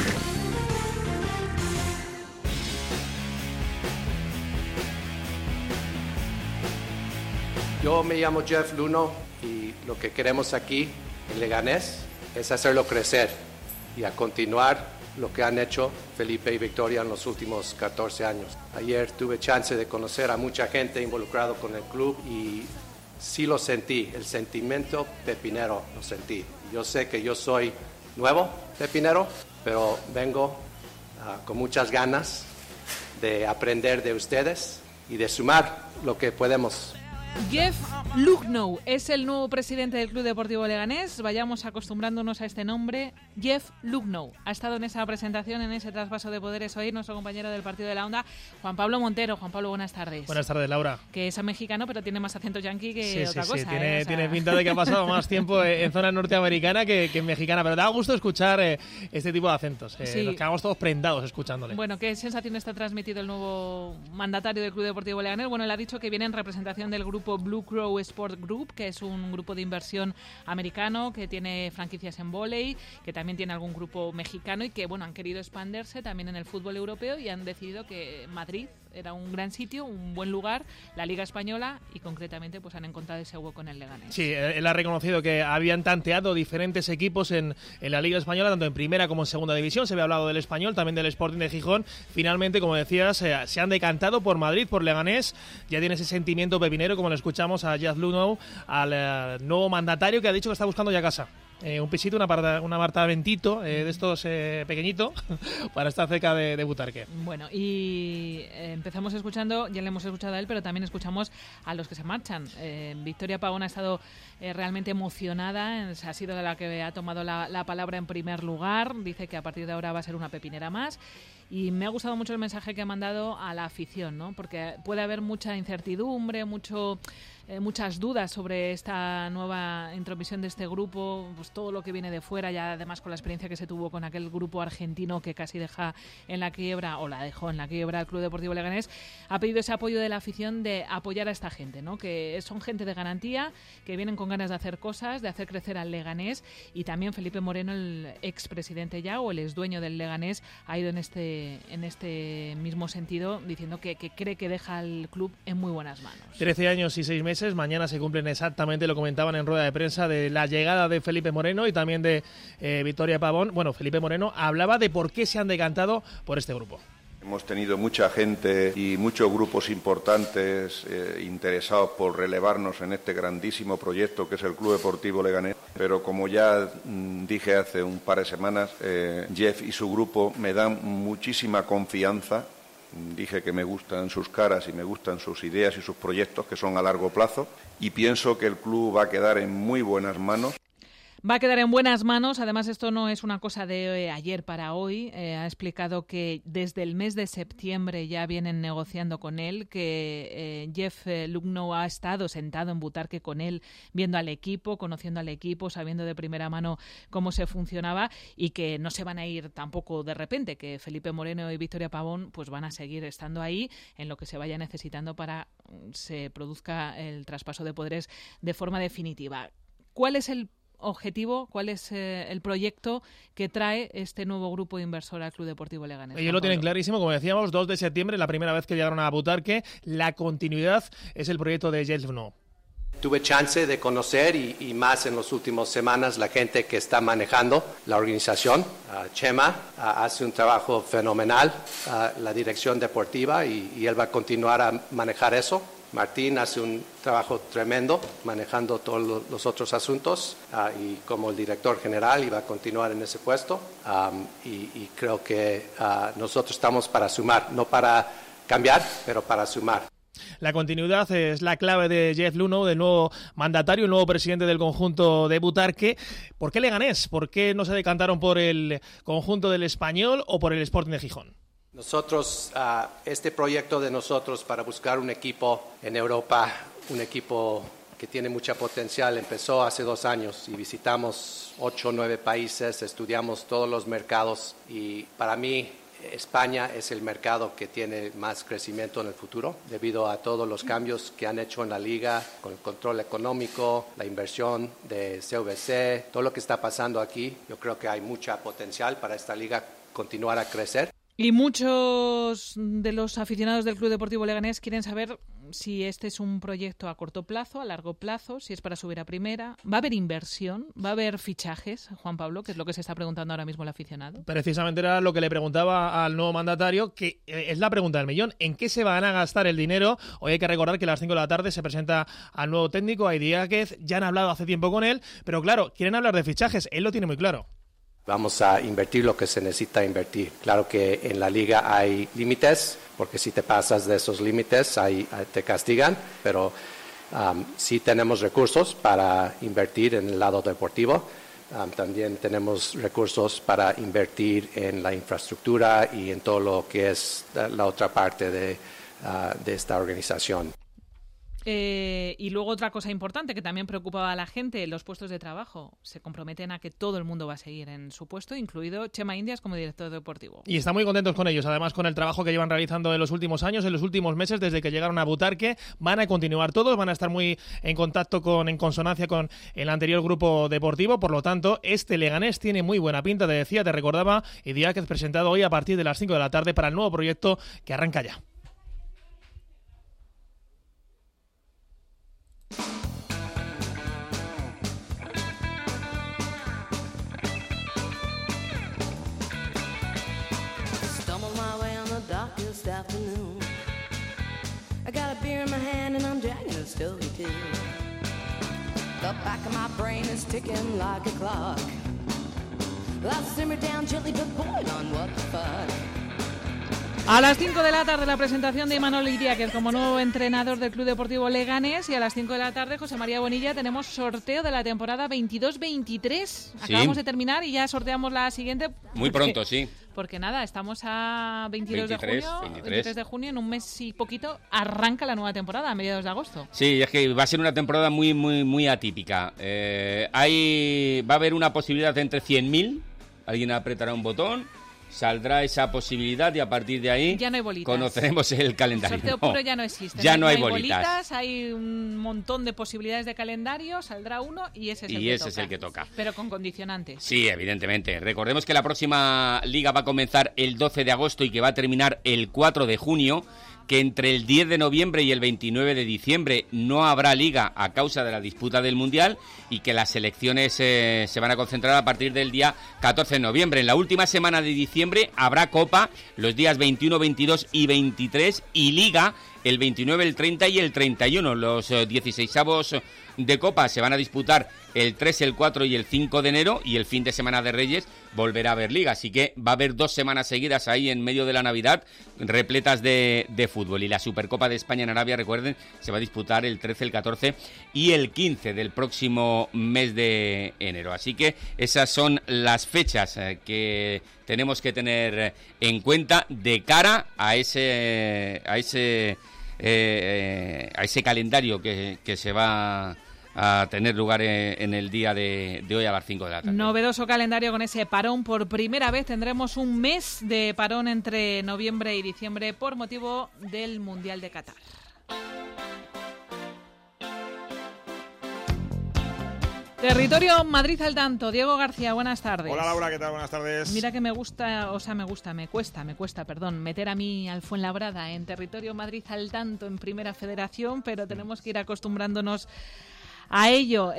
Yo me llamo Jeff Luno y lo que queremos aquí en Leganés es hacerlo crecer y a continuar lo que han hecho Felipe y Victoria en los últimos 14 años. Ayer tuve chance de conocer a mucha gente involucrada con el club y sí lo sentí, el sentimiento pepinero lo sentí. Yo sé que yo soy nuevo pepinero, pero vengo con muchas ganas de aprender de ustedes y de sumar lo que podemos. Jeff Lugnow es el nuevo presidente del Club Deportivo Leganés. Vayamos acostumbrándonos a este nombre. Jeff Lugnow ha estado en esa presentación, en ese traspaso de poderes hoy, nuestro compañero del partido de la Onda, Juan Pablo Montero. Juan Pablo, buenas tardes. Buenas tardes, Laura. Que es mexicano, pero tiene más acento yanqui que otra cosa. Sí, tiene pinta de que ha pasado más tiempo en zona norteamericana que en mexicana, pero da gusto escuchar este tipo de acentos. Nos quedamos todos prendados escuchándole. Bueno, ¿qué sensación está transmitido el nuevo mandatario del Club Deportivo Leganés? Bueno, él ha dicho que viene en representación del grupo Blue Crow Sport Group, que es un grupo de inversión americano que tiene franquicias en vóley, que también tiene algún grupo mexicano y que, bueno, han querido expandirse también en el fútbol europeo y han decidido que Madrid era un gran sitio, un buen lugar, la Liga Española, y concretamente pues han encontrado ese hueco en el Leganés. Sí, él ha reconocido que habían tanteado diferentes equipos en la Liga Española, tanto en primera como en segunda división. Se había hablado del Español, también del Sporting de Gijón. Finalmente, como decías, se han decantado por Madrid, por Leganés. Ya tiene ese sentimiento pepinero, como lo escuchamos a Jeff Luhnow, al nuevo mandatario, que ha dicho que está buscando ya casa. Un pisito, un apartamentito de estos pequeñito para estar cerca de Butarque. Bueno, y empezamos escuchando, ya le hemos escuchado a él, pero también escuchamos a los que se marchan. Victoria Pavón ha estado realmente emocionada, ha sido la que ha tomado la palabra en primer lugar. Dice que a partir de ahora va a ser una pepinera más. Y me ha gustado mucho el mensaje que ha mandado a la afición, ¿no? Porque puede haber mucha incertidumbre, muchas dudas sobre esta nueva intromisión de este grupo, pues todo lo que viene de fuera, ya además con la experiencia que se tuvo con aquel grupo argentino que casi deja en la quiebra, o la dejó en la quiebra al Club Deportivo Leganés. Ha pedido ese apoyo de la afición, de apoyar a esta gente, ¿no? Que son gente de garantía, que vienen con ganas de hacer cosas, de hacer crecer al Leganés. Y también Felipe Moreno, el expresidente ya, o el exdueño del Leganés, ha ido en este mismo sentido, diciendo que cree que deja al club en muy buenas manos. 13 años y 6 meses, mañana se cumplen exactamente, lo comentaban en rueda de prensa, de la llegada de Felipe Moreno y también de Victoria Pavón. Bueno, Felipe Moreno hablaba de por qué se han decantado por este grupo. Hemos tenido mucha gente y muchos grupos importantes interesados por relevarnos en este grandísimo proyecto que es el Club Deportivo Leganés, pero como ya dije hace un par de semanas, Jeff y su grupo me dan muchísima confianza. Dije que me gustan sus caras y me gustan sus ideas y sus proyectos, que son a largo plazo, y pienso que el club va a quedar en muy buenas manos. Va a quedar en buenas manos. Además, esto no es una cosa de ayer para hoy. Ha explicado que desde el mes de septiembre ya vienen negociando con él, que Jeff Luhnow ha estado sentado en Butarque con él, viendo al equipo, conociendo al equipo, sabiendo de primera mano cómo se funcionaba, y que no se van a ir tampoco de repente, que Felipe Moreno y Victoria Pavón pues van a seguir estando ahí en lo que se vaya necesitando para se produzca el traspaso de poderes de forma definitiva. ¿Cuál es el objetivo, cuál es el proyecto que trae este nuevo grupo inversor al Club Deportivo Leganés? Ellos lo tienen clarísimo, como decíamos, 2 de septiembre, la primera vez que llegaron a Butarque. La continuidad es el proyecto de Jeff Luhnow. Tuve chance de conocer y más en las últimas semanas la gente que está manejando la organización. Chema hace un trabajo fenomenal, la dirección deportiva, y él va a continuar a manejar eso. Martín hace un trabajo tremendo manejando todos los otros asuntos y como el director general iba a continuar en ese puesto y creo que nosotros estamos para sumar, no para cambiar, pero para sumar. La continuidad es la clave de Jeff Luhnow, del nuevo mandatario, el nuevo presidente del conjunto de Butarque. ¿Por qué Leganés? ¿Por qué no se decantaron por el conjunto del Español o por el Sporting de Gijón? Nosotros, este proyecto de nosotros para buscar un equipo en Europa, un equipo que tiene mucho potencial, empezó hace 2 años y visitamos 8 o 9 países, estudiamos todos los mercados y para mí España es el mercado que tiene más crecimiento en el futuro debido a todos los cambios que han hecho en la liga, con el control económico, la inversión de CVC, todo lo que está pasando aquí. Yo creo que hay mucho potencial para esta liga continuar a crecer. Y muchos de los aficionados del Club Deportivo Leganés quieren saber si este es un proyecto a corto plazo, a largo plazo, si es para subir a primera. ¿Va a haber inversión? ¿Va a haber fichajes, Juan Pablo? Que es lo que se está preguntando ahora mismo el aficionado. Precisamente era lo que le preguntaba al nuevo mandatario, que es la pregunta del millón. ¿En qué se van a gastar el dinero? Hoy hay que recordar que a las 5 de la tarde se presenta al nuevo técnico, Aidi Díaz. Ya han hablado hace tiempo con él, pero claro, quieren hablar de fichajes. Él lo tiene muy claro. Vamos a invertir lo que se necesita invertir. Claro que en la liga hay límites, porque si te pasas de esos límites te castigan, pero sí tenemos recursos para invertir en el lado deportivo. También tenemos recursos para invertir en la infraestructura y en todo lo que es la otra parte de esta organización. Y luego otra cosa importante que también preocupaba a la gente, los puestos de trabajo. Se comprometen a que todo el mundo va a seguir en su puesto, incluido Chema Indias como director deportivo. Y están muy contentos con ellos, además con el trabajo que llevan realizando en los últimos años, en los últimos meses, desde que llegaron a Butarque. Van a continuar todos, van a estar muy en contacto en consonancia con el anterior grupo deportivo. Por lo tanto, este Leganés tiene muy buena pinta, te recordaba Idiáquez, presentado hoy a partir de las 5 de la tarde para el nuevo proyecto que arranca ya. Afternoon. I got a beer in my hand and I'm dragging a stogie too. The back of my brain is ticking like a clock. I'll simmer down gently, but boy, on what the fuck. A las 5 de la tarde la presentación de Imanol Idiáquez como nuevo entrenador del Club Deportivo Leganés, y a las 5 de la tarde, José María Bonilla, tenemos sorteo de la temporada 22-23. Sí. Acabamos de terminar y ya sorteamos la siguiente. Muy pronto, sí. Porque nada, estamos a 23 de junio, en un mes y poquito arranca la nueva temporada, a mediados de agosto. Sí, es que va a ser una temporada muy, muy, muy atípica. Va a haber una posibilidad de entre 100.000, alguien apretará un botón, saldrá esa posibilidad y a partir de ahí ya no hay bolitas. Conoceremos el calendario. El sorteo puro ya no existe. Ya no hay bolitas. Hay un montón de posibilidades de calendario, saldrá uno y ese es el que toca. Pero con condicionantes. Sí, evidentemente. Recordemos que la próxima liga va a comenzar el 12 de agosto y que va a terminar el 4 de junio, que entre el 10 de noviembre y el 29 de diciembre no habrá liga a causa de la disputa del Mundial y que las selecciones se van a concentrar a partir del día 14 de noviembre. En la última semana de diciembre habrá Copa los días 21, 22 y 23 y Liga el 29, el 30 y el 31. Los 16avos de Copa se van a disputar el 3, el 4 y el 5 de enero y el fin de semana de Reyes volverá a haber Liga. Así que va a haber 2 semanas seguidas ahí en medio de la Navidad repletas de fútbol. Y la Supercopa de España en Arabia, recuerden, se va a disputar el 13, el 14 y el 15 del próximo mes de enero. Así que esas son las fechas que tenemos que tener en cuenta de cara a ese calendario que se va a tener lugar en el día de hoy a las 5 de la tarde. Novedoso calendario con ese parón. Por primera vez tendremos un mes de parón entre noviembre y diciembre por motivo del Mundial de Qatar. Territorio Madrid al tanto. Diego García, buenas tardes. Hola Laura, ¿qué tal? Buenas tardes. Mira que me cuesta, meter a mí al Fuenlabrada en Territorio Madrid al tanto en Primera Federación, pero tenemos que ir acostumbrándonos a ello.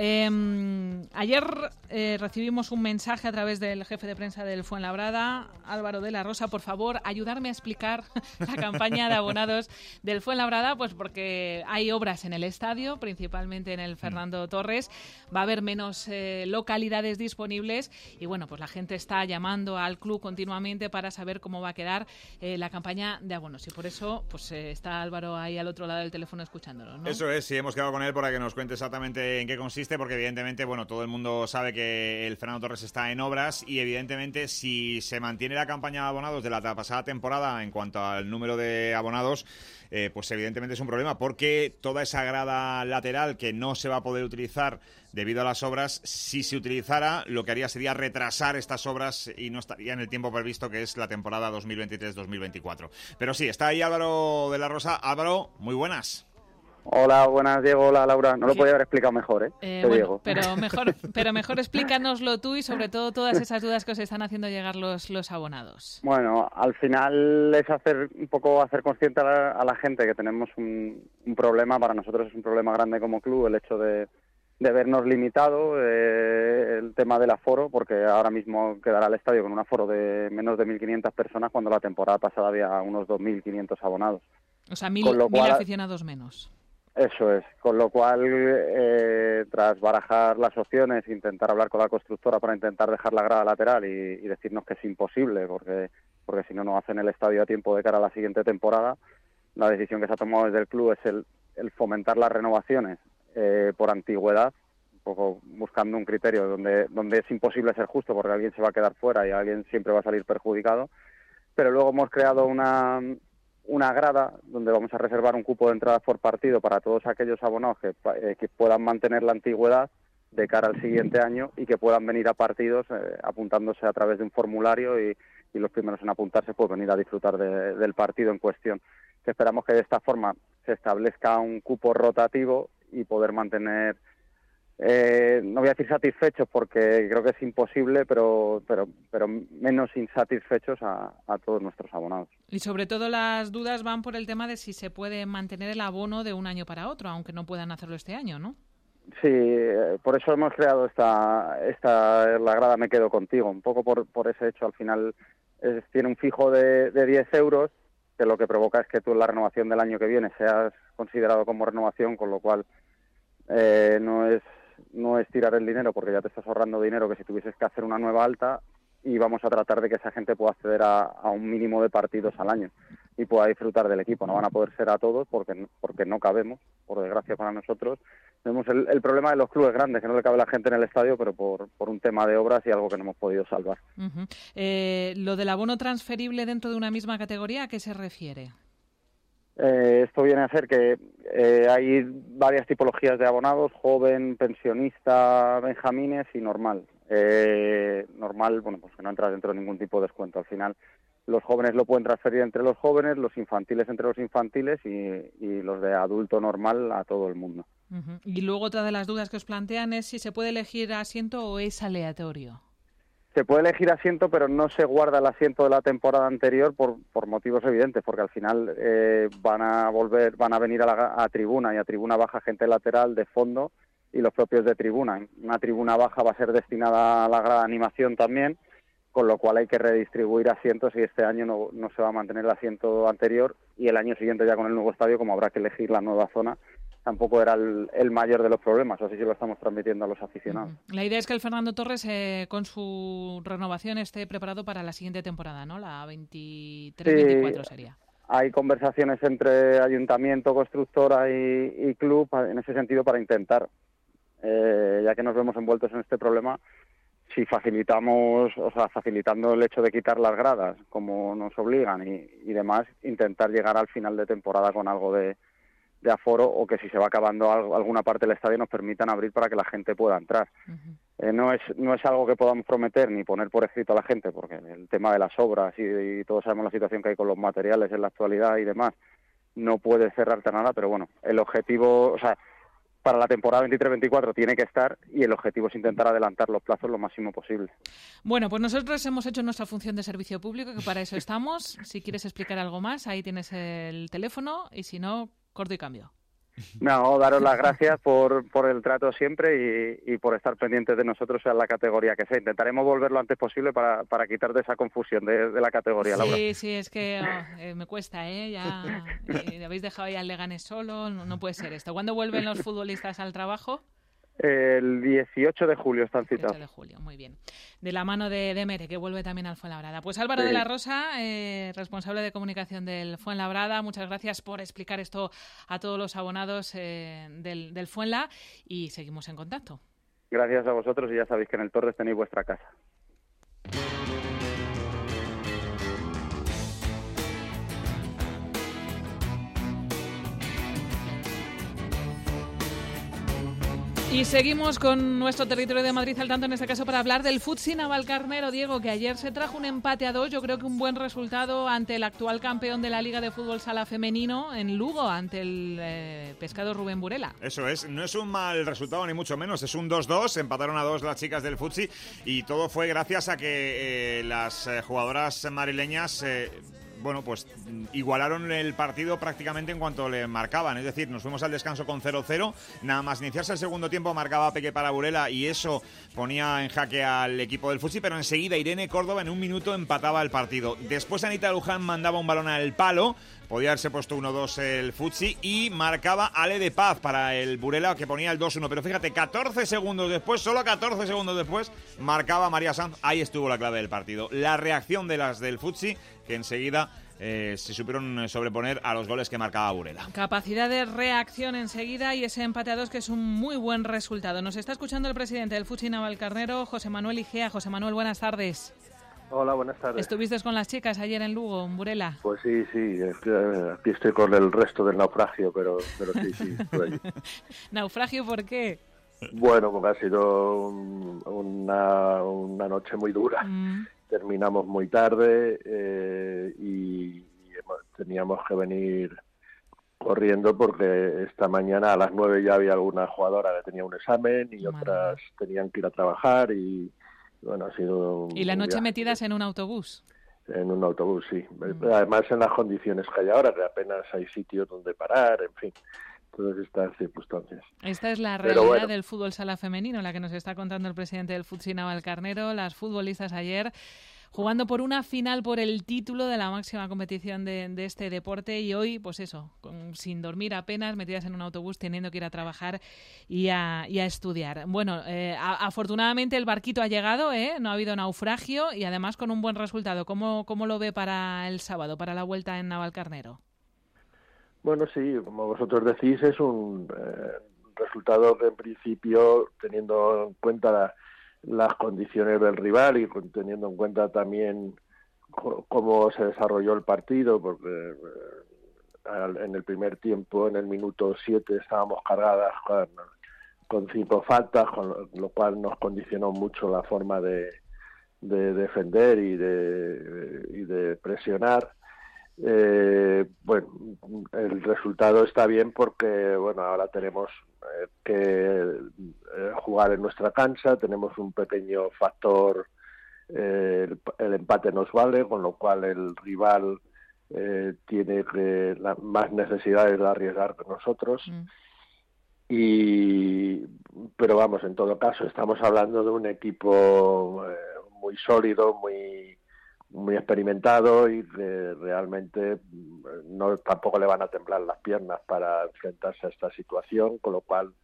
Ayer recibimos un mensaje a través del jefe de prensa del Fuenlabrada, Álvaro de la Rosa. Por favor, ayudarme a explicar la campaña de abonados del Fuenlabrada, pues porque hay obras en el estadio, principalmente en el Fernando Torres. Va a haber menos localidades disponibles y bueno, pues la gente está llamando al club continuamente para saber cómo va a quedar la campaña de abonos. Y por eso pues está Álvaro ahí al otro lado del teléfono escuchándolo, ¿no? Eso es, sí, hemos quedado con él para que nos cuente exactamente en qué consiste, porque evidentemente, bueno, todo el mundo sabe que el Fernando Torres está en obras y evidentemente si se mantiene la campaña de abonados de la pasada temporada en cuanto al número de abonados, pues evidentemente es un problema, porque toda esa grada lateral que no se va a poder utilizar debido a las obras, si se utilizara, lo que haría sería retrasar estas obras y no estaría en el tiempo previsto, que es la temporada 2023-2024. Pero sí, está ahí Álvaro de la Rosa. Álvaro, muy buenas. Hola, buenas, Diego. Hola, Laura. No lo podía haber explicado mejor, bueno, Diego. Pero mejor explícanoslo tú y sobre todo todas esas dudas que os están haciendo llegar los abonados. Bueno, al final es hacer consciente a la gente que tenemos un problema. Para nosotros es un problema grande como club el hecho de vernos limitado, el tema del aforo, porque ahora mismo quedará el estadio con un aforo de menos de 1.500 personas cuando la temporada pasada había unos 2.500 abonados. O sea, 1.000 aficionados menos. Eso es, con lo cual, tras barajar las opciones, intentar hablar con la constructora para intentar dejar la grada lateral y decirnos que es imposible, porque si no hacen el estadio a tiempo de cara a la siguiente temporada, la decisión que se ha tomado desde el club es el fomentar las renovaciones por antigüedad, un poco buscando un criterio donde es imposible ser justo, porque alguien se va a quedar fuera y alguien siempre va a salir perjudicado, pero luego hemos creado una una grada donde vamos a reservar un cupo de entradas por partido para todos aquellos abonados que puedan mantener la antigüedad de cara al siguiente año y que puedan venir a partidos apuntándose a través de un formulario y los primeros en apuntarse pueden venir a disfrutar del partido en cuestión. Que esperamos que de esta forma se establezca un cupo rotativo y poder mantener, no voy a decir satisfechos porque creo que es imposible, pero menos insatisfechos a todos nuestros abonados. Y sobre todo las dudas van por el tema de si se puede mantener el abono de un año para otro, aunque no puedan hacerlo este año, ¿no? Sí, por eso hemos creado la grada Me Quedo Contigo, un poco por ese hecho. Al final tiene un fijo de 10 euros, que lo que provoca es que tú en la renovación del año que viene seas considerado como renovación, con lo cual no es tirar el dinero, porque ya te estás ahorrando dinero que si tuvieses que hacer una nueva alta, y vamos a tratar de que esa gente pueda acceder a un mínimo de partidos al año y pueda disfrutar del equipo. No van a poder ser a todos porque no cabemos, por desgracia para nosotros. Tenemos el problema de los clubes grandes, que no le cabe la gente en el estadio, pero por un tema de obras y algo que no hemos podido salvar. Uh-huh. Lo del abono transferible dentro de una misma categoría, ¿a qué se refiere? Esto viene a ser que hay varias tipologías de abonados: joven, pensionista, benjamines y normal. Normal, bueno, pues que no entras dentro de ningún tipo de descuento. Al final, los jóvenes lo pueden transferir entre los jóvenes, los infantiles entre los infantiles y los de adulto normal a todo el mundo. Uh-huh. Y luego otra de las dudas que os plantean es si se puede elegir asiento o es aleatorio. Se puede elegir asiento, pero no se guarda el asiento de la temporada anterior por motivos evidentes, porque al final van a venir a tribuna, y a tribuna baja gente lateral, de fondo, y los propios de tribuna. Una tribuna baja va a ser destinada a la grada de animación también, con lo cual hay que redistribuir asientos, y este año no se va a mantener el asiento anterior, y el año siguiente ya con el nuevo estadio, como habrá que elegir la nueva zona, tampoco era el mayor de los problemas, así sí lo estamos transmitiendo a los aficionados. La idea es que el Fernando Torres, con su renovación, esté preparado para la siguiente temporada, ¿no? La 23-24 sería. Hay conversaciones entre ayuntamiento, constructora y club en ese sentido para intentar, ya que nos vemos envueltos en este problema, si facilitando el hecho de quitar las gradas, como nos obligan y demás, intentar llegar al final de temporada con algo de aforo, o que si se va acabando alguna parte del estadio nos permitan abrir para que la gente pueda entrar. Uh-huh. No es algo que podamos prometer ni poner por escrito a la gente, porque el tema de las obras y todos sabemos la situación que hay con los materiales en la actualidad y demás, no puede cerrarte a nada, pero bueno, el objetivo, para la temporada 23-24 tiene que estar, y el objetivo es intentar adelantar los plazos lo máximo posible. Bueno, pues nosotros hemos hecho nuestra función de servicio público, que para eso estamos. Si quieres explicar algo más, ahí tienes el teléfono, y si no, corto y cambio. No, daros las gracias por el trato siempre y por estar pendientes de nosotros en la categoría que sea. Intentaremos volver lo antes posible para quitar de esa confusión de la categoría, Laura. Sí, es que me cuesta, ya habéis dejado ya el Leganés solo, no puede ser esto. ¿Cuándo vuelven los futbolistas al trabajo? El 18 de julio están citados. 18 de julio, muy bien. De la mano de Mere, que vuelve también al Fuenlabrada. Pues Álvaro de la Rosa, responsable de comunicación del Fuenlabrada, muchas gracias por explicar esto a todos los abonados del Fuenla, y seguimos en contacto. Gracias a vosotros, y ya sabéis que en el Torres tenéis vuestra casa. Y seguimos con nuestro territorio de Madrid al tanto, en este caso para hablar del Futsi Navalcarnero. Diego, que ayer se trajo un empate a 2, yo creo que un buen resultado ante el actual campeón de la Liga de Fútbol Sala Femenino en Lugo, ante el Pescado Rubén Burela. Eso es, no es un mal resultado ni mucho menos, es un 2-2, empataron a 2 las chicas del Futsi, y todo fue gracias a que las jugadoras madrileñas pues igualaron el partido prácticamente en cuanto le marcaban. Es decir, nos fuimos al descanso con 0-0. Nada más iniciarse el segundo tiempo marcaba Peque para Burela, y eso ponía en jaque al equipo del Futsi, pero enseguida Irene Córdoba en un minuto empataba el partido. Después Anita Luján mandaba un balón al palo, podía haberse puesto 1-2 el Futsi, y marcaba Ale de Paz para el Burela, que ponía el 2-1. Pero fíjate, 14 segundos después, solo 14 segundos después, marcaba María Sanz. Ahí estuvo la clave del partido. La reacción de las del Futsi, que enseguida se supieron sobreponer a los goles que marcaba Burela. Capacidad de reacción enseguida, y ese empate a 2, que es un muy buen resultado. Nos está escuchando el presidente del Futsi Navalcarnero, José Manuel Igea. José Manuel, buenas tardes. Hola, buenas tardes. ¿Estuviste con las chicas ayer en Lugo, en Burela? Pues sí, aquí estoy con el resto del naufragio, pero sí, estuve allí. ¿Naufragio por qué? Bueno, porque ha sido una noche muy dura. Terminamos muy tarde y teníamos que venir corriendo porque esta mañana a las 9 ya había alguna jugadora que tenía un examen y otras tenían que ir a trabajar y bueno, ha sido ¿Y la noche metidas en un autobús? En un autobús, sí. Además en las condiciones que hay ahora, que apenas hay sitio donde parar, en fin, todas estas circunstancias. Esta es la realidad del fútbol sala femenino, la que nos está contando el presidente del Futsi Navalcarnero. Las futbolistas ayer jugando por una final por el título de la máxima competición de este deporte y hoy, pues eso, sin dormir apenas, metidas en un autobús, teniendo que ir a trabajar y a estudiar. Bueno, afortunadamente el barquito ha llegado, no ha habido naufragio y además con un buen resultado. ¿Cómo lo ve para el sábado, para la vuelta en Navalcarnero? Bueno, sí, como vosotros decís, es un resultado que en principio, teniendo en cuenta las condiciones del rival y teniendo en cuenta también cómo se desarrolló el partido, porque en el primer tiempo, en el minuto 7, estábamos cargadas con 5 faltas, con lo cual nos condicionó mucho la forma de defender y de presionar. Bueno, el resultado está bien porque bueno, ahora tenemos que jugar en nuestra cancha, tenemos un pequeño factor, el empate nos vale, con lo cual el rival tiene más necesidades de arriesgar que nosotros. Pero vamos, en todo caso estamos hablando de un equipo muy sólido, muy experimentado y realmente tampoco le van a temblar las piernas para enfrentarse a esta situación, con lo cual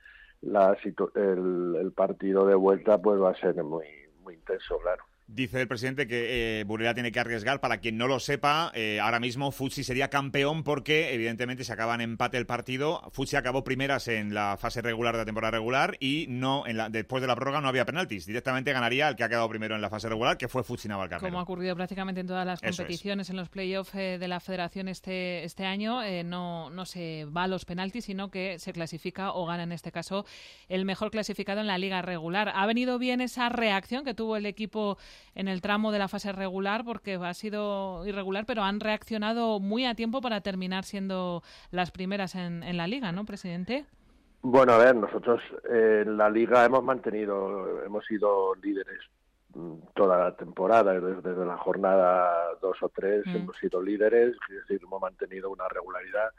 el partido de vuelta pues va a ser muy intenso, claro. Dice el presidente que Burela tiene que arriesgar. Para quien no lo sepa, ahora mismo Futsi sería campeón porque evidentemente se acaba en empate el partido. Futsi acabó primeras en la fase regular de la temporada regular y después de la prórroga no había penaltis. Directamente ganaría el que ha quedado primero en la fase regular, que fue Futsi Navalcarnero. Como ha ocurrido prácticamente en todas las competiciones, en los playoffs de la federación este año, no se va a los penaltis, sino que se clasifica o gana en este caso el mejor clasificado en la liga regular. Ha venido bien esa reacción que tuvo el equipo en el tramo de la fase regular, porque ha sido irregular, pero han reaccionado muy a tiempo para terminar siendo las primeras en la liga, ¿no, presidente? Bueno, a ver, nosotros en la liga hemos sido líderes toda la temporada, desde la jornada 2 o 3 hemos sido líderes, es decir, hemos mantenido una regularidad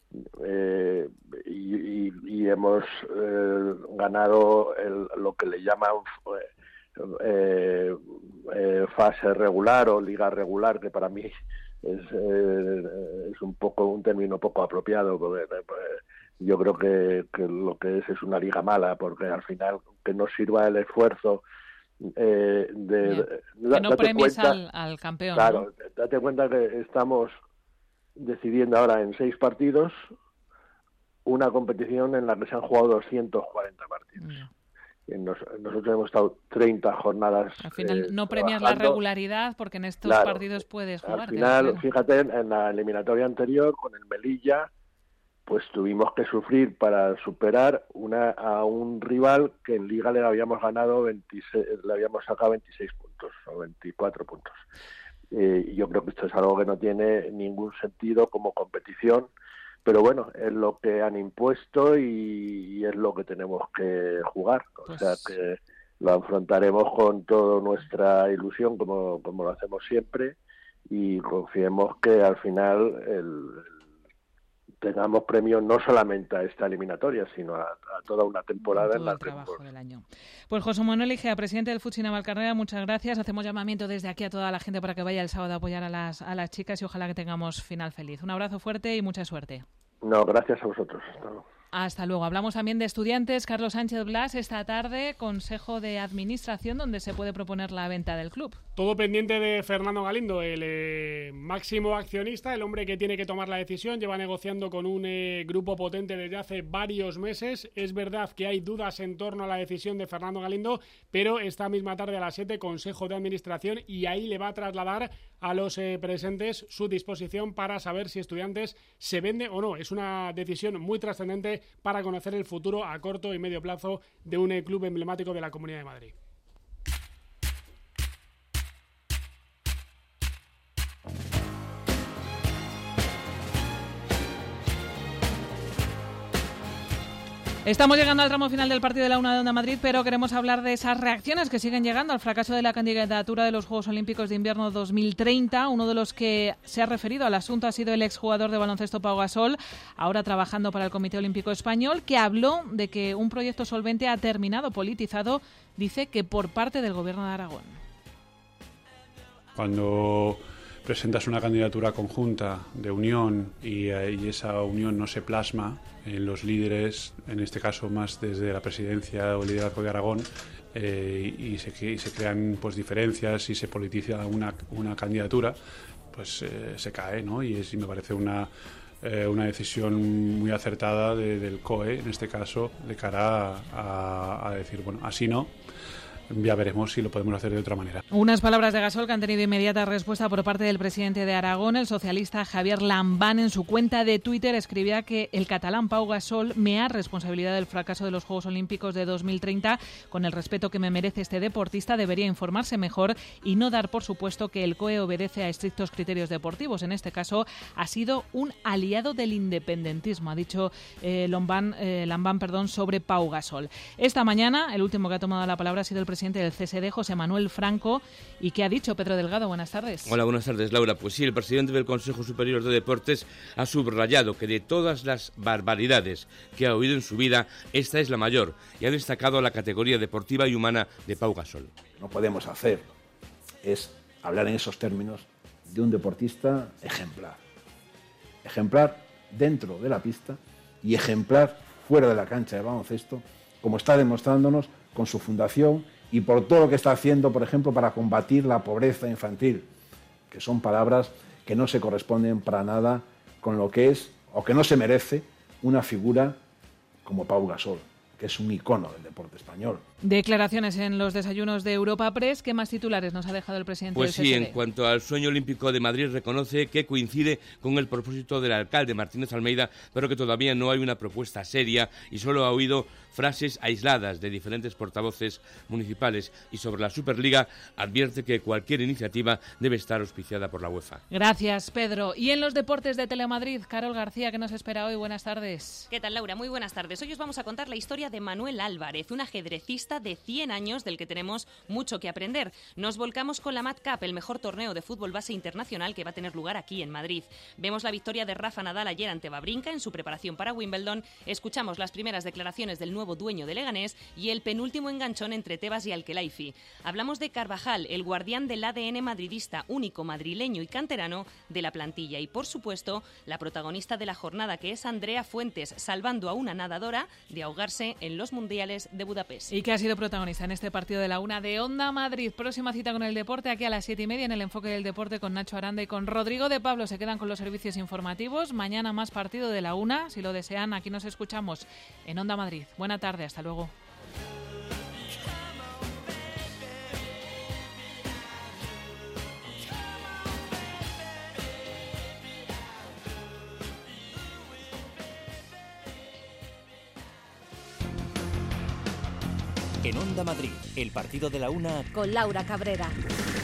y hemos ganado lo que le llaman fase regular o liga regular, que para mí es un término poco apropiado, porque yo creo que lo que es una liga mala, porque al final que no sirva el esfuerzo que no premies al campeón. Claro, ¿no? Date cuenta que estamos decidiendo ahora en 6 partidos una competición en la que se han jugado 240 partidos. Nosotros hemos estado 30 jornadas. Al final no premias la regularidad porque en estos partidos puedes jugar. Al final, fíjate, en la eliminatoria anterior con el Melilla, pues tuvimos que sufrir para superar a un rival que en Liga le habíamos sacado 26 puntos o 24 puntos. Yo creo que esto es algo que no tiene ningún sentido como competición. Pero bueno, es lo que han impuesto y es lo que tenemos que jugar. O sea que lo afrontaremos con toda nuestra ilusión, como lo hacemos siempre, y confiemos que al final tengamos premio no solamente a esta eliminatoria, sino a toda una temporada en la que del año. Pues José Manuel Igea, presidente del Futsi Navalcarnero, muchas gracias. Hacemos llamamiento desde aquí a toda la gente para que vaya el sábado a apoyar a las chicas y ojalá que tengamos final feliz. Un abrazo fuerte y mucha suerte. No, gracias a vosotros. Hasta luego. Hasta luego. Hablamos también de Estudiantes. Carlos Sánchez Blas, esta tarde, Consejo de Administración, donde se puede proponer la venta del club. Todo pendiente de Fernando Galindo, el máximo accionista, el hombre que tiene que tomar la decisión. Lleva negociando con un grupo potente desde hace varios meses. Es verdad que hay dudas en torno a la decisión de Fernando Galindo, pero esta misma tarde a las 7, Consejo de Administración, y ahí le va a trasladar a los presentes su disposición para saber si Estudiantes se vende o no. Es una decisión muy trascendente para conocer el futuro a corto y medio plazo de un club emblemático de la Comunidad de Madrid. Estamos llegando al tramo final del partido de la Una de Onda Madrid, pero queremos hablar de esas reacciones que siguen llegando al fracaso de la candidatura de los Juegos Olímpicos de Invierno 2030. Uno de los que se ha referido al asunto ha sido el exjugador de baloncesto Pau Gasol, ahora trabajando para el Comité Olímpico Español, que habló de que un proyecto solvente ha terminado politizado, dice que por parte del Gobierno de Aragón. Cuando presentas una candidatura conjunta de unión y esa unión no se plasma en los líderes, en este caso más desde la presidencia o el liderazgo de Aragón, y se crean pues diferencias y se politiza una candidatura, pues se cae, ¿no? Y me parece una decisión muy acertada del COE, en este caso, de cara a decir, bueno, así no. Ya veremos si lo podemos hacer de otra manera. Unas palabras de Gasol que han tenido inmediata respuesta por parte del presidente de Aragón. El socialista Javier Lambán, en su cuenta de Twitter, escribía que el catalán Pau Gasol me ha responsabilidad del fracaso de los Juegos Olímpicos de 2030. Con el respeto que me merece este deportista, debería informarse mejor y no dar por supuesto que el COE obedece a estrictos criterios deportivos. En este caso, ha sido un aliado del independentismo, ha dicho Lambán, sobre Pau Gasol. Esta mañana, el último que ha tomado la palabra ha sido el presidente del CSD, José Manuel Franco. ¿Y qué ha dicho Pedro Delgado? Buenas tardes. Hola, buenas tardes, Laura. Pues sí, el presidente del Consejo Superior de Deportes ha subrayado que de todas las barbaridades que ha oído en su vida, esta es la mayor, y ha destacado la categoría deportiva y humana de Pau Gasol. No podemos hacer es hablar en esos términos de un deportista ejemplar. Ejemplar dentro de la pista y ejemplar fuera de la cancha de baloncesto, como está demostrándonos con su fundación y por todo lo que está haciendo, por ejemplo, para combatir la pobreza infantil, que son palabras que no se corresponden para nada con lo que es o que no se merece una figura como Pau Gasol, que es un icono del deporte español. Declaraciones en los desayunos de Europa Press. ¿Qué más titulares nos ha dejado el presidente Pues del sí, CSD? en cuanto al sueño olímpico de Madrid, reconoce que coincide con el propósito del alcalde Martínez Almeida, pero que todavía no hay una propuesta seria y solo ha oído frases aisladas de diferentes portavoces municipales. Y sobre la Superliga, advierte que cualquier iniciativa debe estar auspiciada por la UEFA. Gracias, Pedro. Y en los deportes de Telemadrid, Carol García, ¿qué nos espera hoy? Buenas tardes. ¿Qué tal, Laura? Muy buenas tardes. Hoy os vamos a contar la historia de Manuel Álvarez, un ajedrecista de 100 años del que tenemos mucho que aprender. Nos volcamos con la Mad Cup, el mejor torneo de fútbol base internacional que va a tener lugar aquí en Madrid. Vemos la victoria de Rafa Nadal ayer ante Wawrinka en su preparación para Wimbledon. Escuchamos las primeras declaraciones del nuevo dueño de Leganés y el penúltimo enganchón entre Tebas y Al-Khelaifi. Hablamos de Carvajal, el guardián del ADN madridista, único madrileño y canterano de la plantilla. Y por supuesto, la protagonista de la jornada, que es Andrea Fuentes, salvando a una nadadora de ahogarse en los Mundiales de Budapest. Y que ha sido protagonista en este partido de la Una de Onda Madrid. Próxima cita con el deporte aquí a las 7:30 en el Enfoque del Deporte con Nacho Aranda y con Rodrigo de Pablo. Se quedan con los servicios informativos. Mañana más partido de la Una. Si lo desean, aquí nos escuchamos en Onda Madrid. Buena tarde, hasta luego. En Onda Madrid, el partido de la Una con Laura Cabrera.